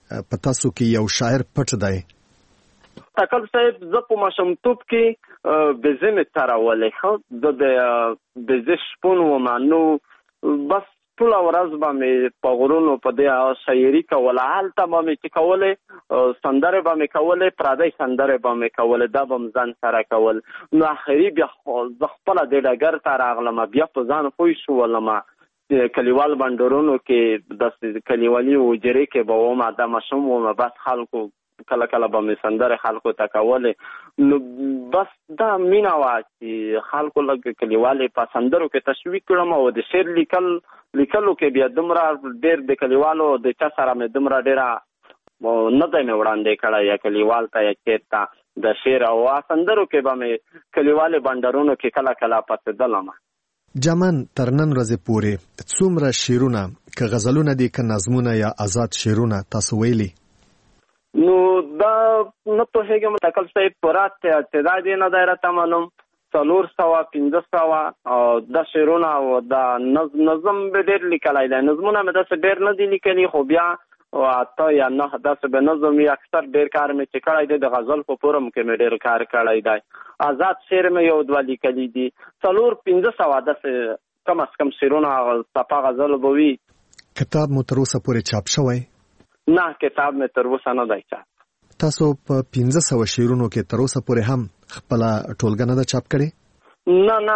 په تاسو کې یو شاعر پټ دی؟ تکل صاحب زه په ماشومتوب کې بزمې تراولې خو د بزې شپون وم نو بس ټوله ورځ به مې په غرونو په دې شاعري کوله. هلته به مې چې کولې سندرې به مې کولې، پردۍ سندرې به مې کولې، دا به مې ځان سره کول. نو اخري بیا زه خپله دې ډګر ته راغلم، بیا په ځان پوه شولم کلیوال بنډرونو کې داسې کلیوالي حجرې کې به وم، دا ماشوم وم، بس خلکو کله کله به مې سندرې خلکو ته کولې. نو بس دا مینه وه چې خلکو لږ کلیوالې په سندرو کې تشویق کړم او د شعر لیکل لیکلو کې بیا دومره ډېر د کلیوالو د چا سره مې دومره ډېره نه دی مې وړاندې کړی یا کلیوال ته یا چېرته د شعر او سندرو کې به مې کلیوالې بنډرونو کې کله کله پڅېدلم. جمن تر نن ورځې پورې څومره شعرونه که غزلونه دي که نظمونه یا آزاد شعرونه تاسو ویلي؟ نو دا نه پوهېږم تکل صاحب پوره تعداد یې نه دی راته معلوم، څلور سوه پنځه سوه او دا شعرونه او دا نظم به ډېر لیکلی دی. نظمونه مې داسې ډېر نه دي لیکلي، خو بیا اته یا نه داسې به نظم وي. اکثر ډېر کار مې چې کړی دی د غزل په فورم کې مې ډېر کار کړی دی. آزاد شعر مې یو دوه لیکلي دي، څلور پنځه سوه داسې کم از کم شعرونه څپه غزلو به وي. کتاب مو تر اوسه پورې چاپ شوی؟ نه، کتاب مې تر اوسه نه دی چاپ. تاسو په پنځه سوه شعرونو کې تر اوسه پورې هم خپله ټولګه نه ده چاپ کړې؟ نه نه،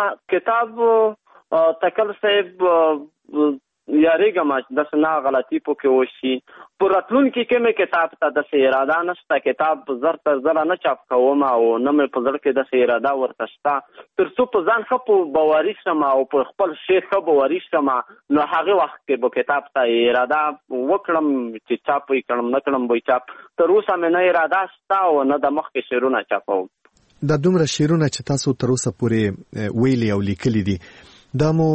کتاب تکل صاحب یاریږم چې داسې نه غلطي پکې وشي. په راتلونکي کې مې کتاب ته داسې اراده نشته، کتاب زر تر زره نه چاپ کوم او نه مې په زړه کې داسې اراده ورته شته. تر څو په ځان ښه په باوري شم او په خپل شعر ښه باوري شم، نو هغې وخت کې به کتاب ته اراده وکړم چې چاپ یې کړم، نه کړم به چاپ. تر اوسه مې نه اراده شته او نه د مخکې شعرونه چاپوم. دا دومره شعرونه چې تاسو تر اوسه پورې ویلي او لیکلي دي، دا مو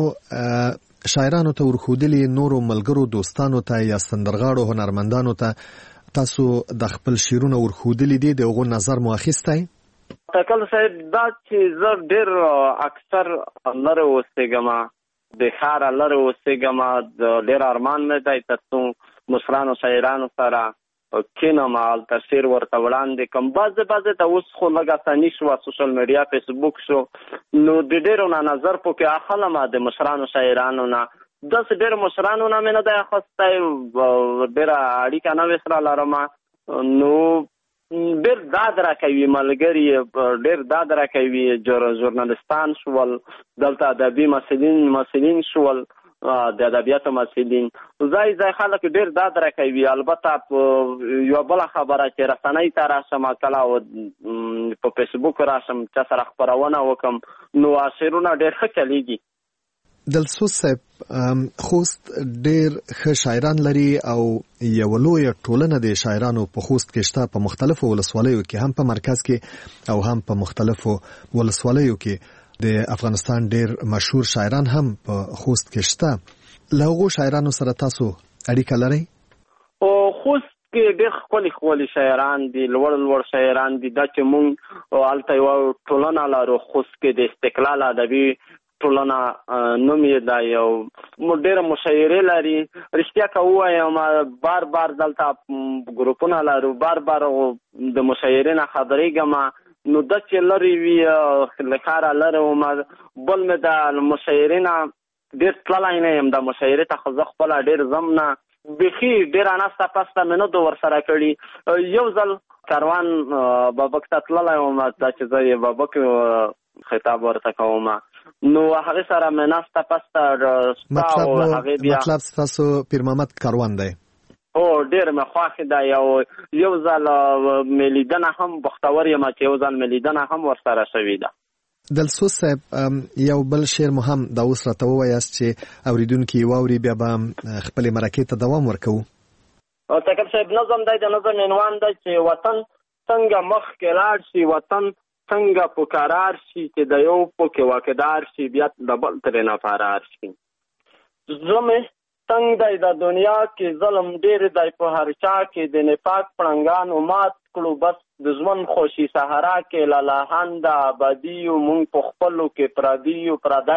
شاعرانو ته ورښودلي، نورو ملګرو دوستانو ته یا سندرغاړو هنرمندانو ته تاسو د خپل شعرونه ورښودلي دي، د هغو نظر مو اخیستی؟ تکل صاحب دا چې زه ډېر اکثر لرې اوسېږم، د ښاره لرې اوسېږم، ډېر ارمان مې دی تر څو مشرانو شاعرانو سره کینم هلته شعر ورته وړاندې کړم. بعضې بعضې ته اوس خو لږ اساني شوه، سوشل میډیا فیسبوک شو، نو د ډېرو نه نظر پکې اخلم د مشرانو شاعرانو نه. داسې ډېرو مشرانو نه مې نه دی اخیستی، ډېره اړیکه نه ورسره لرم، نو ډېر داد راکوي ملګري، ډېر داد راکوي. ژورنالستان شول، دلته ادبي محصلین محصلین شول، د ادبیاتو محصلین، ځای ځای خلک ډېر داد راکوي. البته یوه بله خبره چې رسنۍ ته راشم، کله په فیسبوک راشم چا سره خپرونه وکړم، نو شعرونه ډېر ښه چلیږي. دلسوز صاحب، خوست ډېر ښه شاعران لري او یوه لویه ټولنه د شاعرانو په خوست کې شته، په مختلفو ولسوالیو کې، هم په مرکز کې او هم په مختلفو ولسوالیو کې. د افغانستان ډېر مشهور شاعران هم په خوست کې شته. له هغو شاعرانو سره تاسو اړیکه لرئ؟ خوست کې ډېر ښکلي ښکلي شاعران دي، لوړ لوړ شاعران دي. دا چې موږ هلته یوه ټولنه لرو خوست کې، د استقلال ادبي ټولنه نوم یې دی، او ډېره مشاعرې لري. رښتیا که ووایم بار بار دلته ګروپونه لرو، بار بار د مشاعرې نه خبرېږم. نو دا چې لرې وي له ښاره لرې وم، بل مې د مشاعرې نه ډېر تللی نه یم. د مشاعرې ته خو زه خپله ډېر ځم نه، بیخي ډېره ناسته پسته مې نه ده ورسره کړي. یو ځل کاروان بابک ته تللی وم، دا چې زه یې بابک خطاب ورته کوم، نو هغې سره مې ناسته پسته شته او هغې بیا مطلب ستاسو پیر محمد کاروان دی؟ هو، ډېر مې خوښ دی او یو ځل مې لیدنه هم بختور یم چې یو ځل مې لیدنه هم ورسره شوې ده. دلسوز صاحب، یو بل شعر مو هم دا اوس راته ووایاست چې اورېدونکي یې واوري، بیا به خپلې مرکې ته دوام ورکوو. تکل صاحب نظم دی، د نظم عنوان دی چې وطن څنګه مخکې لاړ شي، وطن څنګه په قرار شي چې د یو پکې واقعدار شي، بیا د بل ترې نه فرار شي. زړه مې تنگ دی د دنیا کې، ظلم ډېر دی په هر چا کې، د نفاق پړنګانو مات کړو بس د ژوند خوشي صحرا کې. لالاهنده آبادي یو مونږ په خپلو کې، پردي یو پردی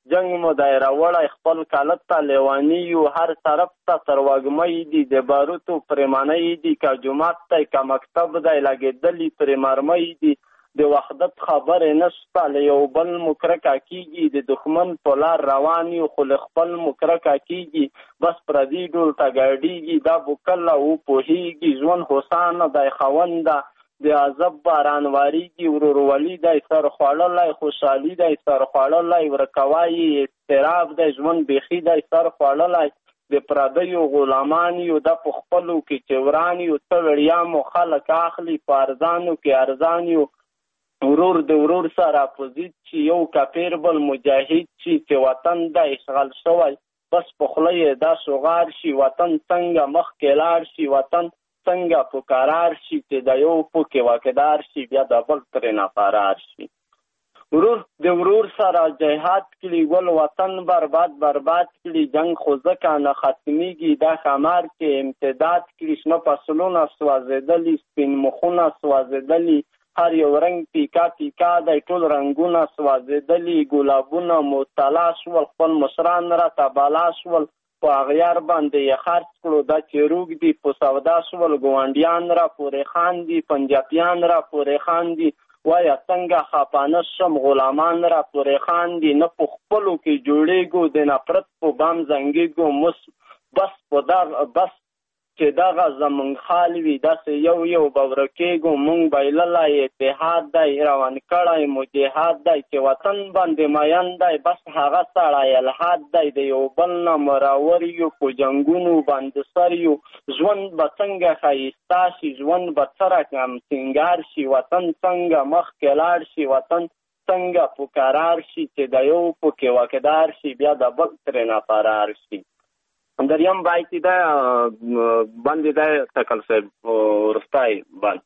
جنگ مو دی راوړی خپل کالت ته لیواني یو هر طرف ته تر وږمۍ دي د باروتو پرېمانۍ دي که جومات دی که مکتب دی لګېدلي پرې مرمۍ دي د وحدت خبرې نشته له یو بل مو کرکه کېږي د دښمن په لار روان یو خو له خپل مو کرکه کېږي بس پردي ډول ته ګډېږي دا به کله وپوهېږي ژوند هوسانه دی خونده د عذب باران واریږي ورورولي دی سر خوړلی خوشحالي دی سر خوړلی ورکوایي اضطراب دی ژوند بیخي دی سر خوړلی د پردیو غلامان یو د په خپلو کې چې وران یو څه وړیا مو خلک اخلي په ارزانو کې ارزان یو ورور د ورور سره اپوزیت چې یو کفیر بل مجاهد چې چې وطن د اشغال شوی بس په خوله یې دا شغار شي وطن څنګه مخکې لاړ شي وطن څنګه په قرار شي چې د یو پوکې واقعدار شي بیا د بل ترې ناقرار شي ورور د ورور سره جهاد کړي ګل وطن برباد برباد کړي جنگ خو ځکه نه ختمیږي دا ښامار کې امتداد کړي شنه فصلونه سوځېدلي سپین مخونه سوځېدلي هر یو رنګ پیکا پیکا دی ټول رنګونه سوځېدلي ګلابونه مطلع شول خپل مشران راته بالا شول په اغیار باندې یې خرڅ کړو دا چې روږ دي په سودا شول ګاونډیان را پورې خاندي پنجابیان را پورې خاندي وایه څنګه خپانه شم غلامان را پورې خاندي نه په خپلو کې جوړېږو د نفرت په بام زنګېږو مس بس په دغه بس چې دغه زمونږ حال وي داسې یو یو به ورکېږو مونږ بایللی اتحاد دی روان کړی مو جهاد دی چې وطن باندې مین دی بس هغه سړی الحاد دی د یو بل نه مراور یو په جنګونو باندې سر یو ژوند به څنګه ښایسته شي ژوند به څه رقم سینګار شي وطن څنګه مخکې لاړ شي وطن څنګه په قرار شي چې د یو پکې واقعدار شي بیا د بل ترې ناقرار شي دریم باید ده باندې ده تکل صاحب ورستای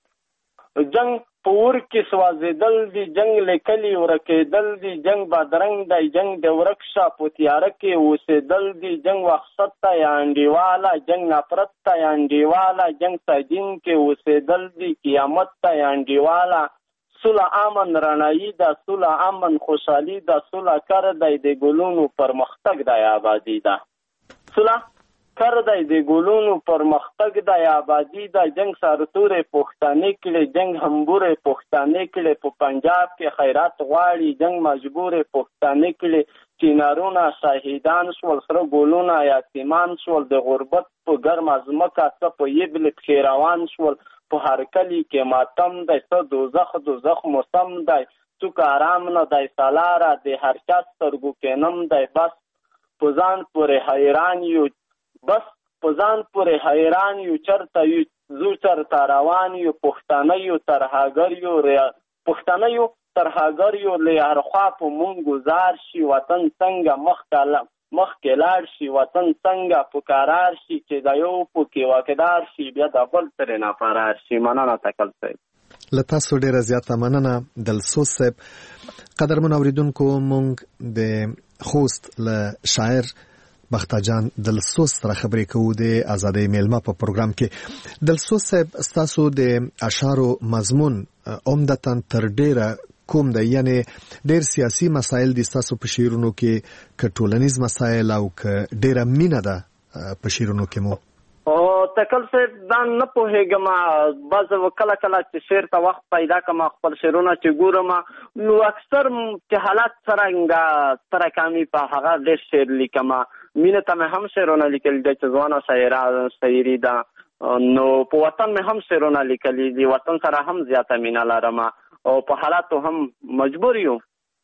باند جنگ په اور کې سوځېدل دي جنگ لیکلي ورکېدل دي جنگ بادرنګ دی جنگ د ورک شه په تیاره کې اوسېدل دي جنگ وحشت ته یا انډیواله جنگ نفرت ته یا انډیواله جنگ سجین کې اوسېدل دي قیامت ته یا انډیواله صلح امن رڼایي ده صلح امن خوشحالي ده صلح کر دی د ګلونو پرمختګ دی آبادي ده صلح کر دی د ګلونو پرمختګ دی آبادي ده جنگ سرتورې پښتانه کړي جنگ همبورې پښتانه کړي په پنجاب کې خیرات غواړي جنگ مجبورې پښتانه کړي چینارونه شهیدان شول سره ګلونه یتیمان شول د غربت په ګرمه ځمکه څه په یبل پښې روان شول په هر کلي کې ماتم دی څه دوزخ دوزخ موسم دی څوک آرام نه دی سالاره د هر چا سترګو کې نم دی بس په ځان پورې حیران یو بس په ځان پورې حیران یو چرته یو زو چرته روان یو پښتانه یو ترهګر یو پښتانه یو ترهګر یو له هر خوا په مونږ گزار شي وطن څنګه مخکې مخکې لاړ شي وطن څنګه په قرار شي چې د یو پکې واقعدار شي بیا د بل ترې ناقرار شي مننه تکل صاحب له تاسو ډېره زیاته مننه دلسوز صاحب قدرمن اوریدونکو مونږ د خوست له شاعر بختجان دلسوز سره خبرې کوو د ازادۍ میلمه په پروګرام کې دلسوز صاحب ستاسو د اشعارو مضمون عمدتاً تر ډیره کوم دی یعنی ډیر سیاسي مسایل دي ستاسو په شعرونو کې که ټولنیز مسایل او که ډیره مینه ده په شعرونو کې مو او تکل صاحب دا نه پوهېږم بعض کله کله چې شعر ته وخت پیدا کړم خپل شعرونه چې ګورم نو اکثر چې حالات څرنګه ترکامي په هغه ډېر شعر لیکم مینه ته مې هم شعرونه لیکلي دي چې ځوانه شاعره شاعري ده نو په وطن مې هم شعرونه لیکلي دي وطن سره هم زیاته مینه لرم او په حالاتو هم مجبور یو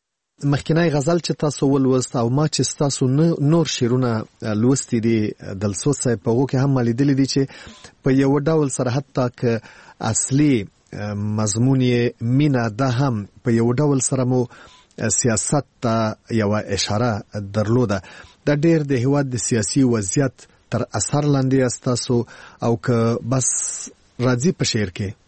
مخکنی غزل چې تاسو ولوست او ما چې تاسو نور شعرونه لوستي دي دلسوز صاحب په هغو کې هم لیدلي دي چې په یو ډول سره حتی که اصلي مضمون یې مینه ده هم په یو ډول سره مو سیاست ته یوه اشاره درلوده دا ډېر د هېواد د سیاسي وضعیت تر اثر لاندې است تاسو او که بس راځي په شعر کې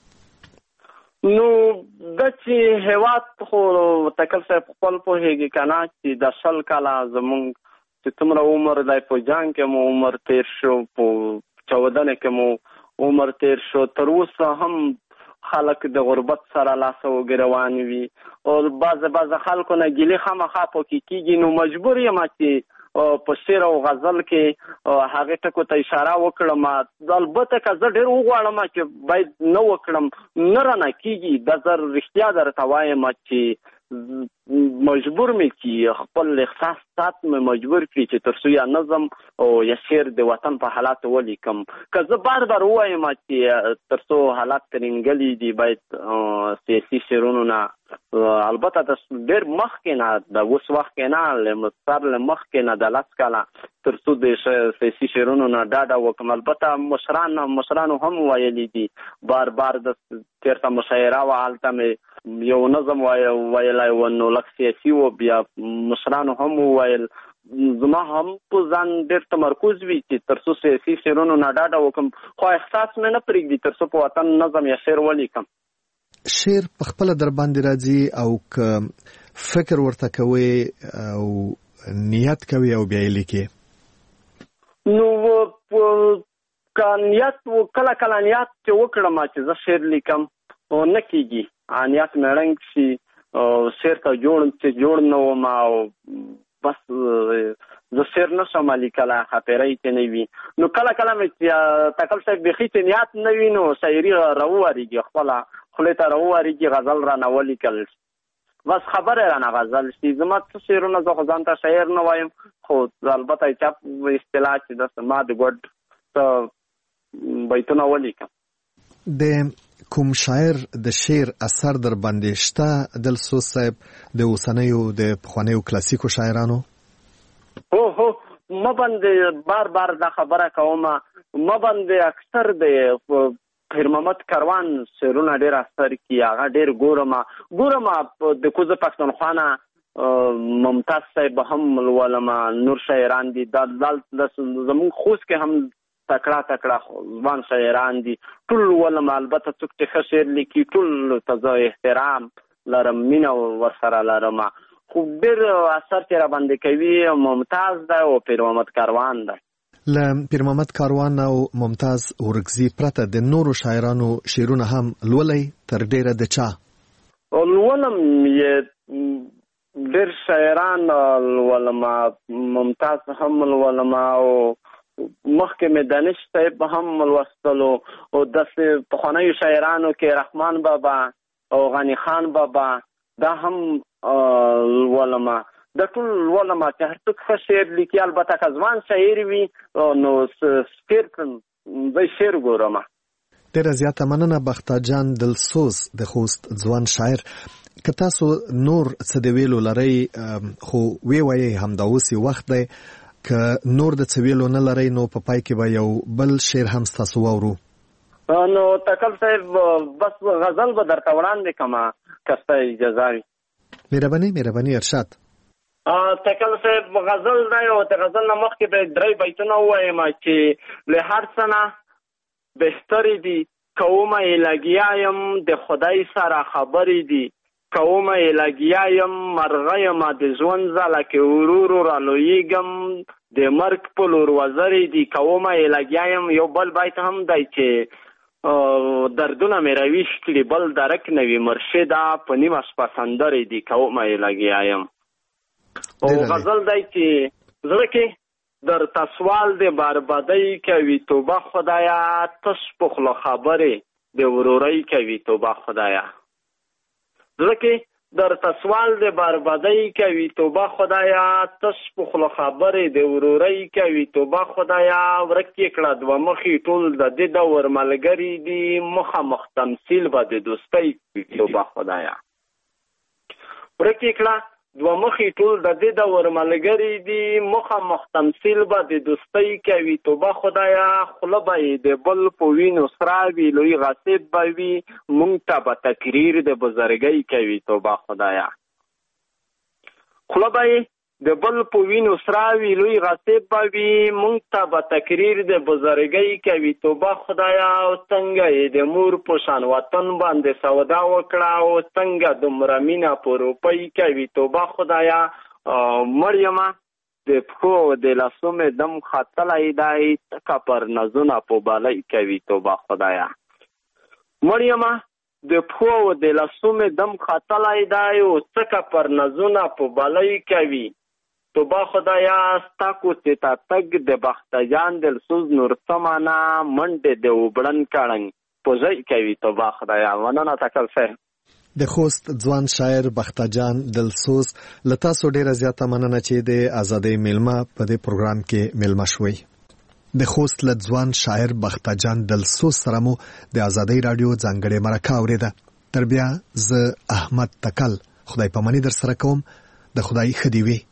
نو د چې هېواد خو تکل صاحب خپل پوهېږي که نه چې د شل کاله زمونږ چې څومره عمر دی په جنګ کې مو عمر تیر شو په چاودنې کې مو عمر تیر شو تر اوسه هم خلک د غربت سره لاس اوږې روان وي او بعضې بعضې خلکو نه ګیلې خامخا پکې کېږي نو مجبور یم چې په شعر او غزل کې هغې ټکو ته اشاره وکړم. البته که زه ډېر وغواړم چې باید نه وکړم نه رانه کېږي. دا زه رښتیا درته وایم چې مجبور می کی خپل احساسات مې مجبور کړي چې تر څو یا نظم او یا شعر د وطن په حالات ولیکم. که زه بار بار ووایم چې تر څو حالات ترنګلي دي باید سیاسي شعرونو نه البته د ډېر مخکې نه د اوس وخت کې نه له سر له مخکې نه د لس کاله تر څو د سیاسي شعرونو نه ډاډه وکړم. البته مشران مشرانو هم ویلي دي بار بار د چېرته مشاعره وه هلته مې یو نظم ویلی و نو لږ سیاسي و بیا مشرانو هم وویل زما هم په ځان ډېر تمرکز وي چې تر څو سیاسي شعرونو نه ډاډه وکړم خو احساس مې نه پرېږدي تر څو په وطن نظم یا شعر ولیکم. شعر په خپله در باندې راځي او که فکر ورته کوئ او نیت کوي او بیا یې لیکي نو که نیت کله کله نیت چې وکړم چې زه شعر لیکم او نه کېږي نیت مې ړنګ شي شعر ته جوړ چې جوړ نه وم او بس زه شعر نه شم لیکلی خاطرۍ چې نه وي نو کله کله مې چې تکل صاحب بیخي چې نیت نه وي نو شاعري راووارېږي خپله خولې ته راووارېږي غزل رانه ولیکل بس خبره رانه غزل شي. زما څه شعرونه زه خو ځان ته شاعر نه وایم خو البته چپ اصطلاح چې داسې ما د ګوډ څه بیتونه ولیکم. د کوم شاعر د شعر اثر در باندې شته دلسوز صاحب د اوسنیو د پخوانیو کلاسیکو شاعرانو؟ هو هو ما باندې بار بار دا خبره کوم ما باندې اکثر د پیر محمد کاروان شعرونه ډېر اثر کي هغه ډېر ګورم ګورم د کوزه پښتونخوا نه ممتاز صاحب هم لولم نور شاعران دي دا زموږ خوست کې هم تکړه تکړه ځوان شاعران دي ټول ولم البته څوک چې ښه شعر لیکي ټول ته زه احترام لرم مینه ورسره لرم خو ډېر اثر چې راباندې کوي ممتاز دی او پیر محمد کاروان دی. له پیر محمد کاروان او ممتاز ورکزي پرته د نورو شاعرانو شعرونه هم لولئ تر ډېره د چا؟ لولم یې ډېر شاعران لولم ممتاز هم لولم او مخکې مې دانش صاحب هم لوستلو او داسې پخوانیو شاعرانو کې رحمان بابا او غني خان بابا دا هم لولم دا ټول لولم چې هر څوک ښه شعر لیکي البته که ځوان شاعر وي نو شعر زه شعر ګورم. ډېره زیاته مننه بخته جان دلسوز د خوست ځوان شاعر. که تاسو نور څه د ویلو لرئ خو وی وایئ همدا اوس یې وخت دی که نور د څه ویلو نه لرئ نو په پای کې به یو بل شعر هم ستاسو واورو. نو تکل صاحب بس غزل به درته وړاندې کړم که ستا اجازه وي. مهرباني مهرباني ارشاد. تکل صاحب غزل دی او د غزل نه مخکې به درې بیتونه ووایم چې له هر څه نه بهترې دي کومه یې لګیا یم د خدای سره خبرې دي کومه یې لګیا یم مرغه یمه د ژوند ځاله کې ورو ورو رالویږم د مرګ په لور وزرې دي کومه یې لګیا یم. یو بل بیت هم دی چې دردونه مې راویښ کړي بل درک نه وي مرشده په نیمه شپه سندرې دي کومه یې لګیا یم. او غزل دی چې زړه کې درته سوال د بربادۍ کوي توبه خدایه تش په خوله خبرې د ورورۍ کوي توبه خدایه زړه کې درته سوال د بربادۍ کوي توبه خدایه تش په خوله خبرې د ورورۍ کوي توبه خدایه ورک یې کړه دوه مخې ټول د دې دور ملګري دي مخامخ تمثیل به د دوستۍ کوي توبه خدایه ورک یې کړه دوه مخې ټول د دې دور ملګري دي مخامخ تمثیل به د دوستۍ کوي توبه خدایه خوله به یې د بل په وینو سره وي لوی غاصب به وي موږ ته به تقریر د بزرګۍ کوي توبه خدایه خوله به یې د بل په وینو سره وي لوی غاصب به وي موږ ته به تقریر د بزرګۍ کوي توبه خدایه او څنګه یې د مور په شان وطن باندې سودا وکړه او څنګه دومره مینه په روپۍ کوي توبه خدایه مړ یمه د پښو د لاسو مې دم ختلی دی ټکه پر نظونه په بالۍ کوي توبه خدایه مړ یمه د پښو او د لاسو مې دم ختلی دی او څکه پر نزونه په بلۍ کوي توبه خدایا ستا کوڅې ته تګ د بختجان دلسوز نور سمانه منډې د وبړن کړنګ پوزۍ کوي توبه خدایا. مننه تکل صاحب. د خوست ځوان شاعر بختجان دلسوز له تاسو ډیره زیاته مننه چې د ازادۍ میلمه په دې پروګرام کې میلمه شوئ. د خوست له ځوان شاعر بختجان دلسوز سره مو د ازادۍ رادیو ځانګړې مرکه اورېده. تر بیا زه احمد تکل خدای پاماني در سره کوم. د خدای ښه دې وي.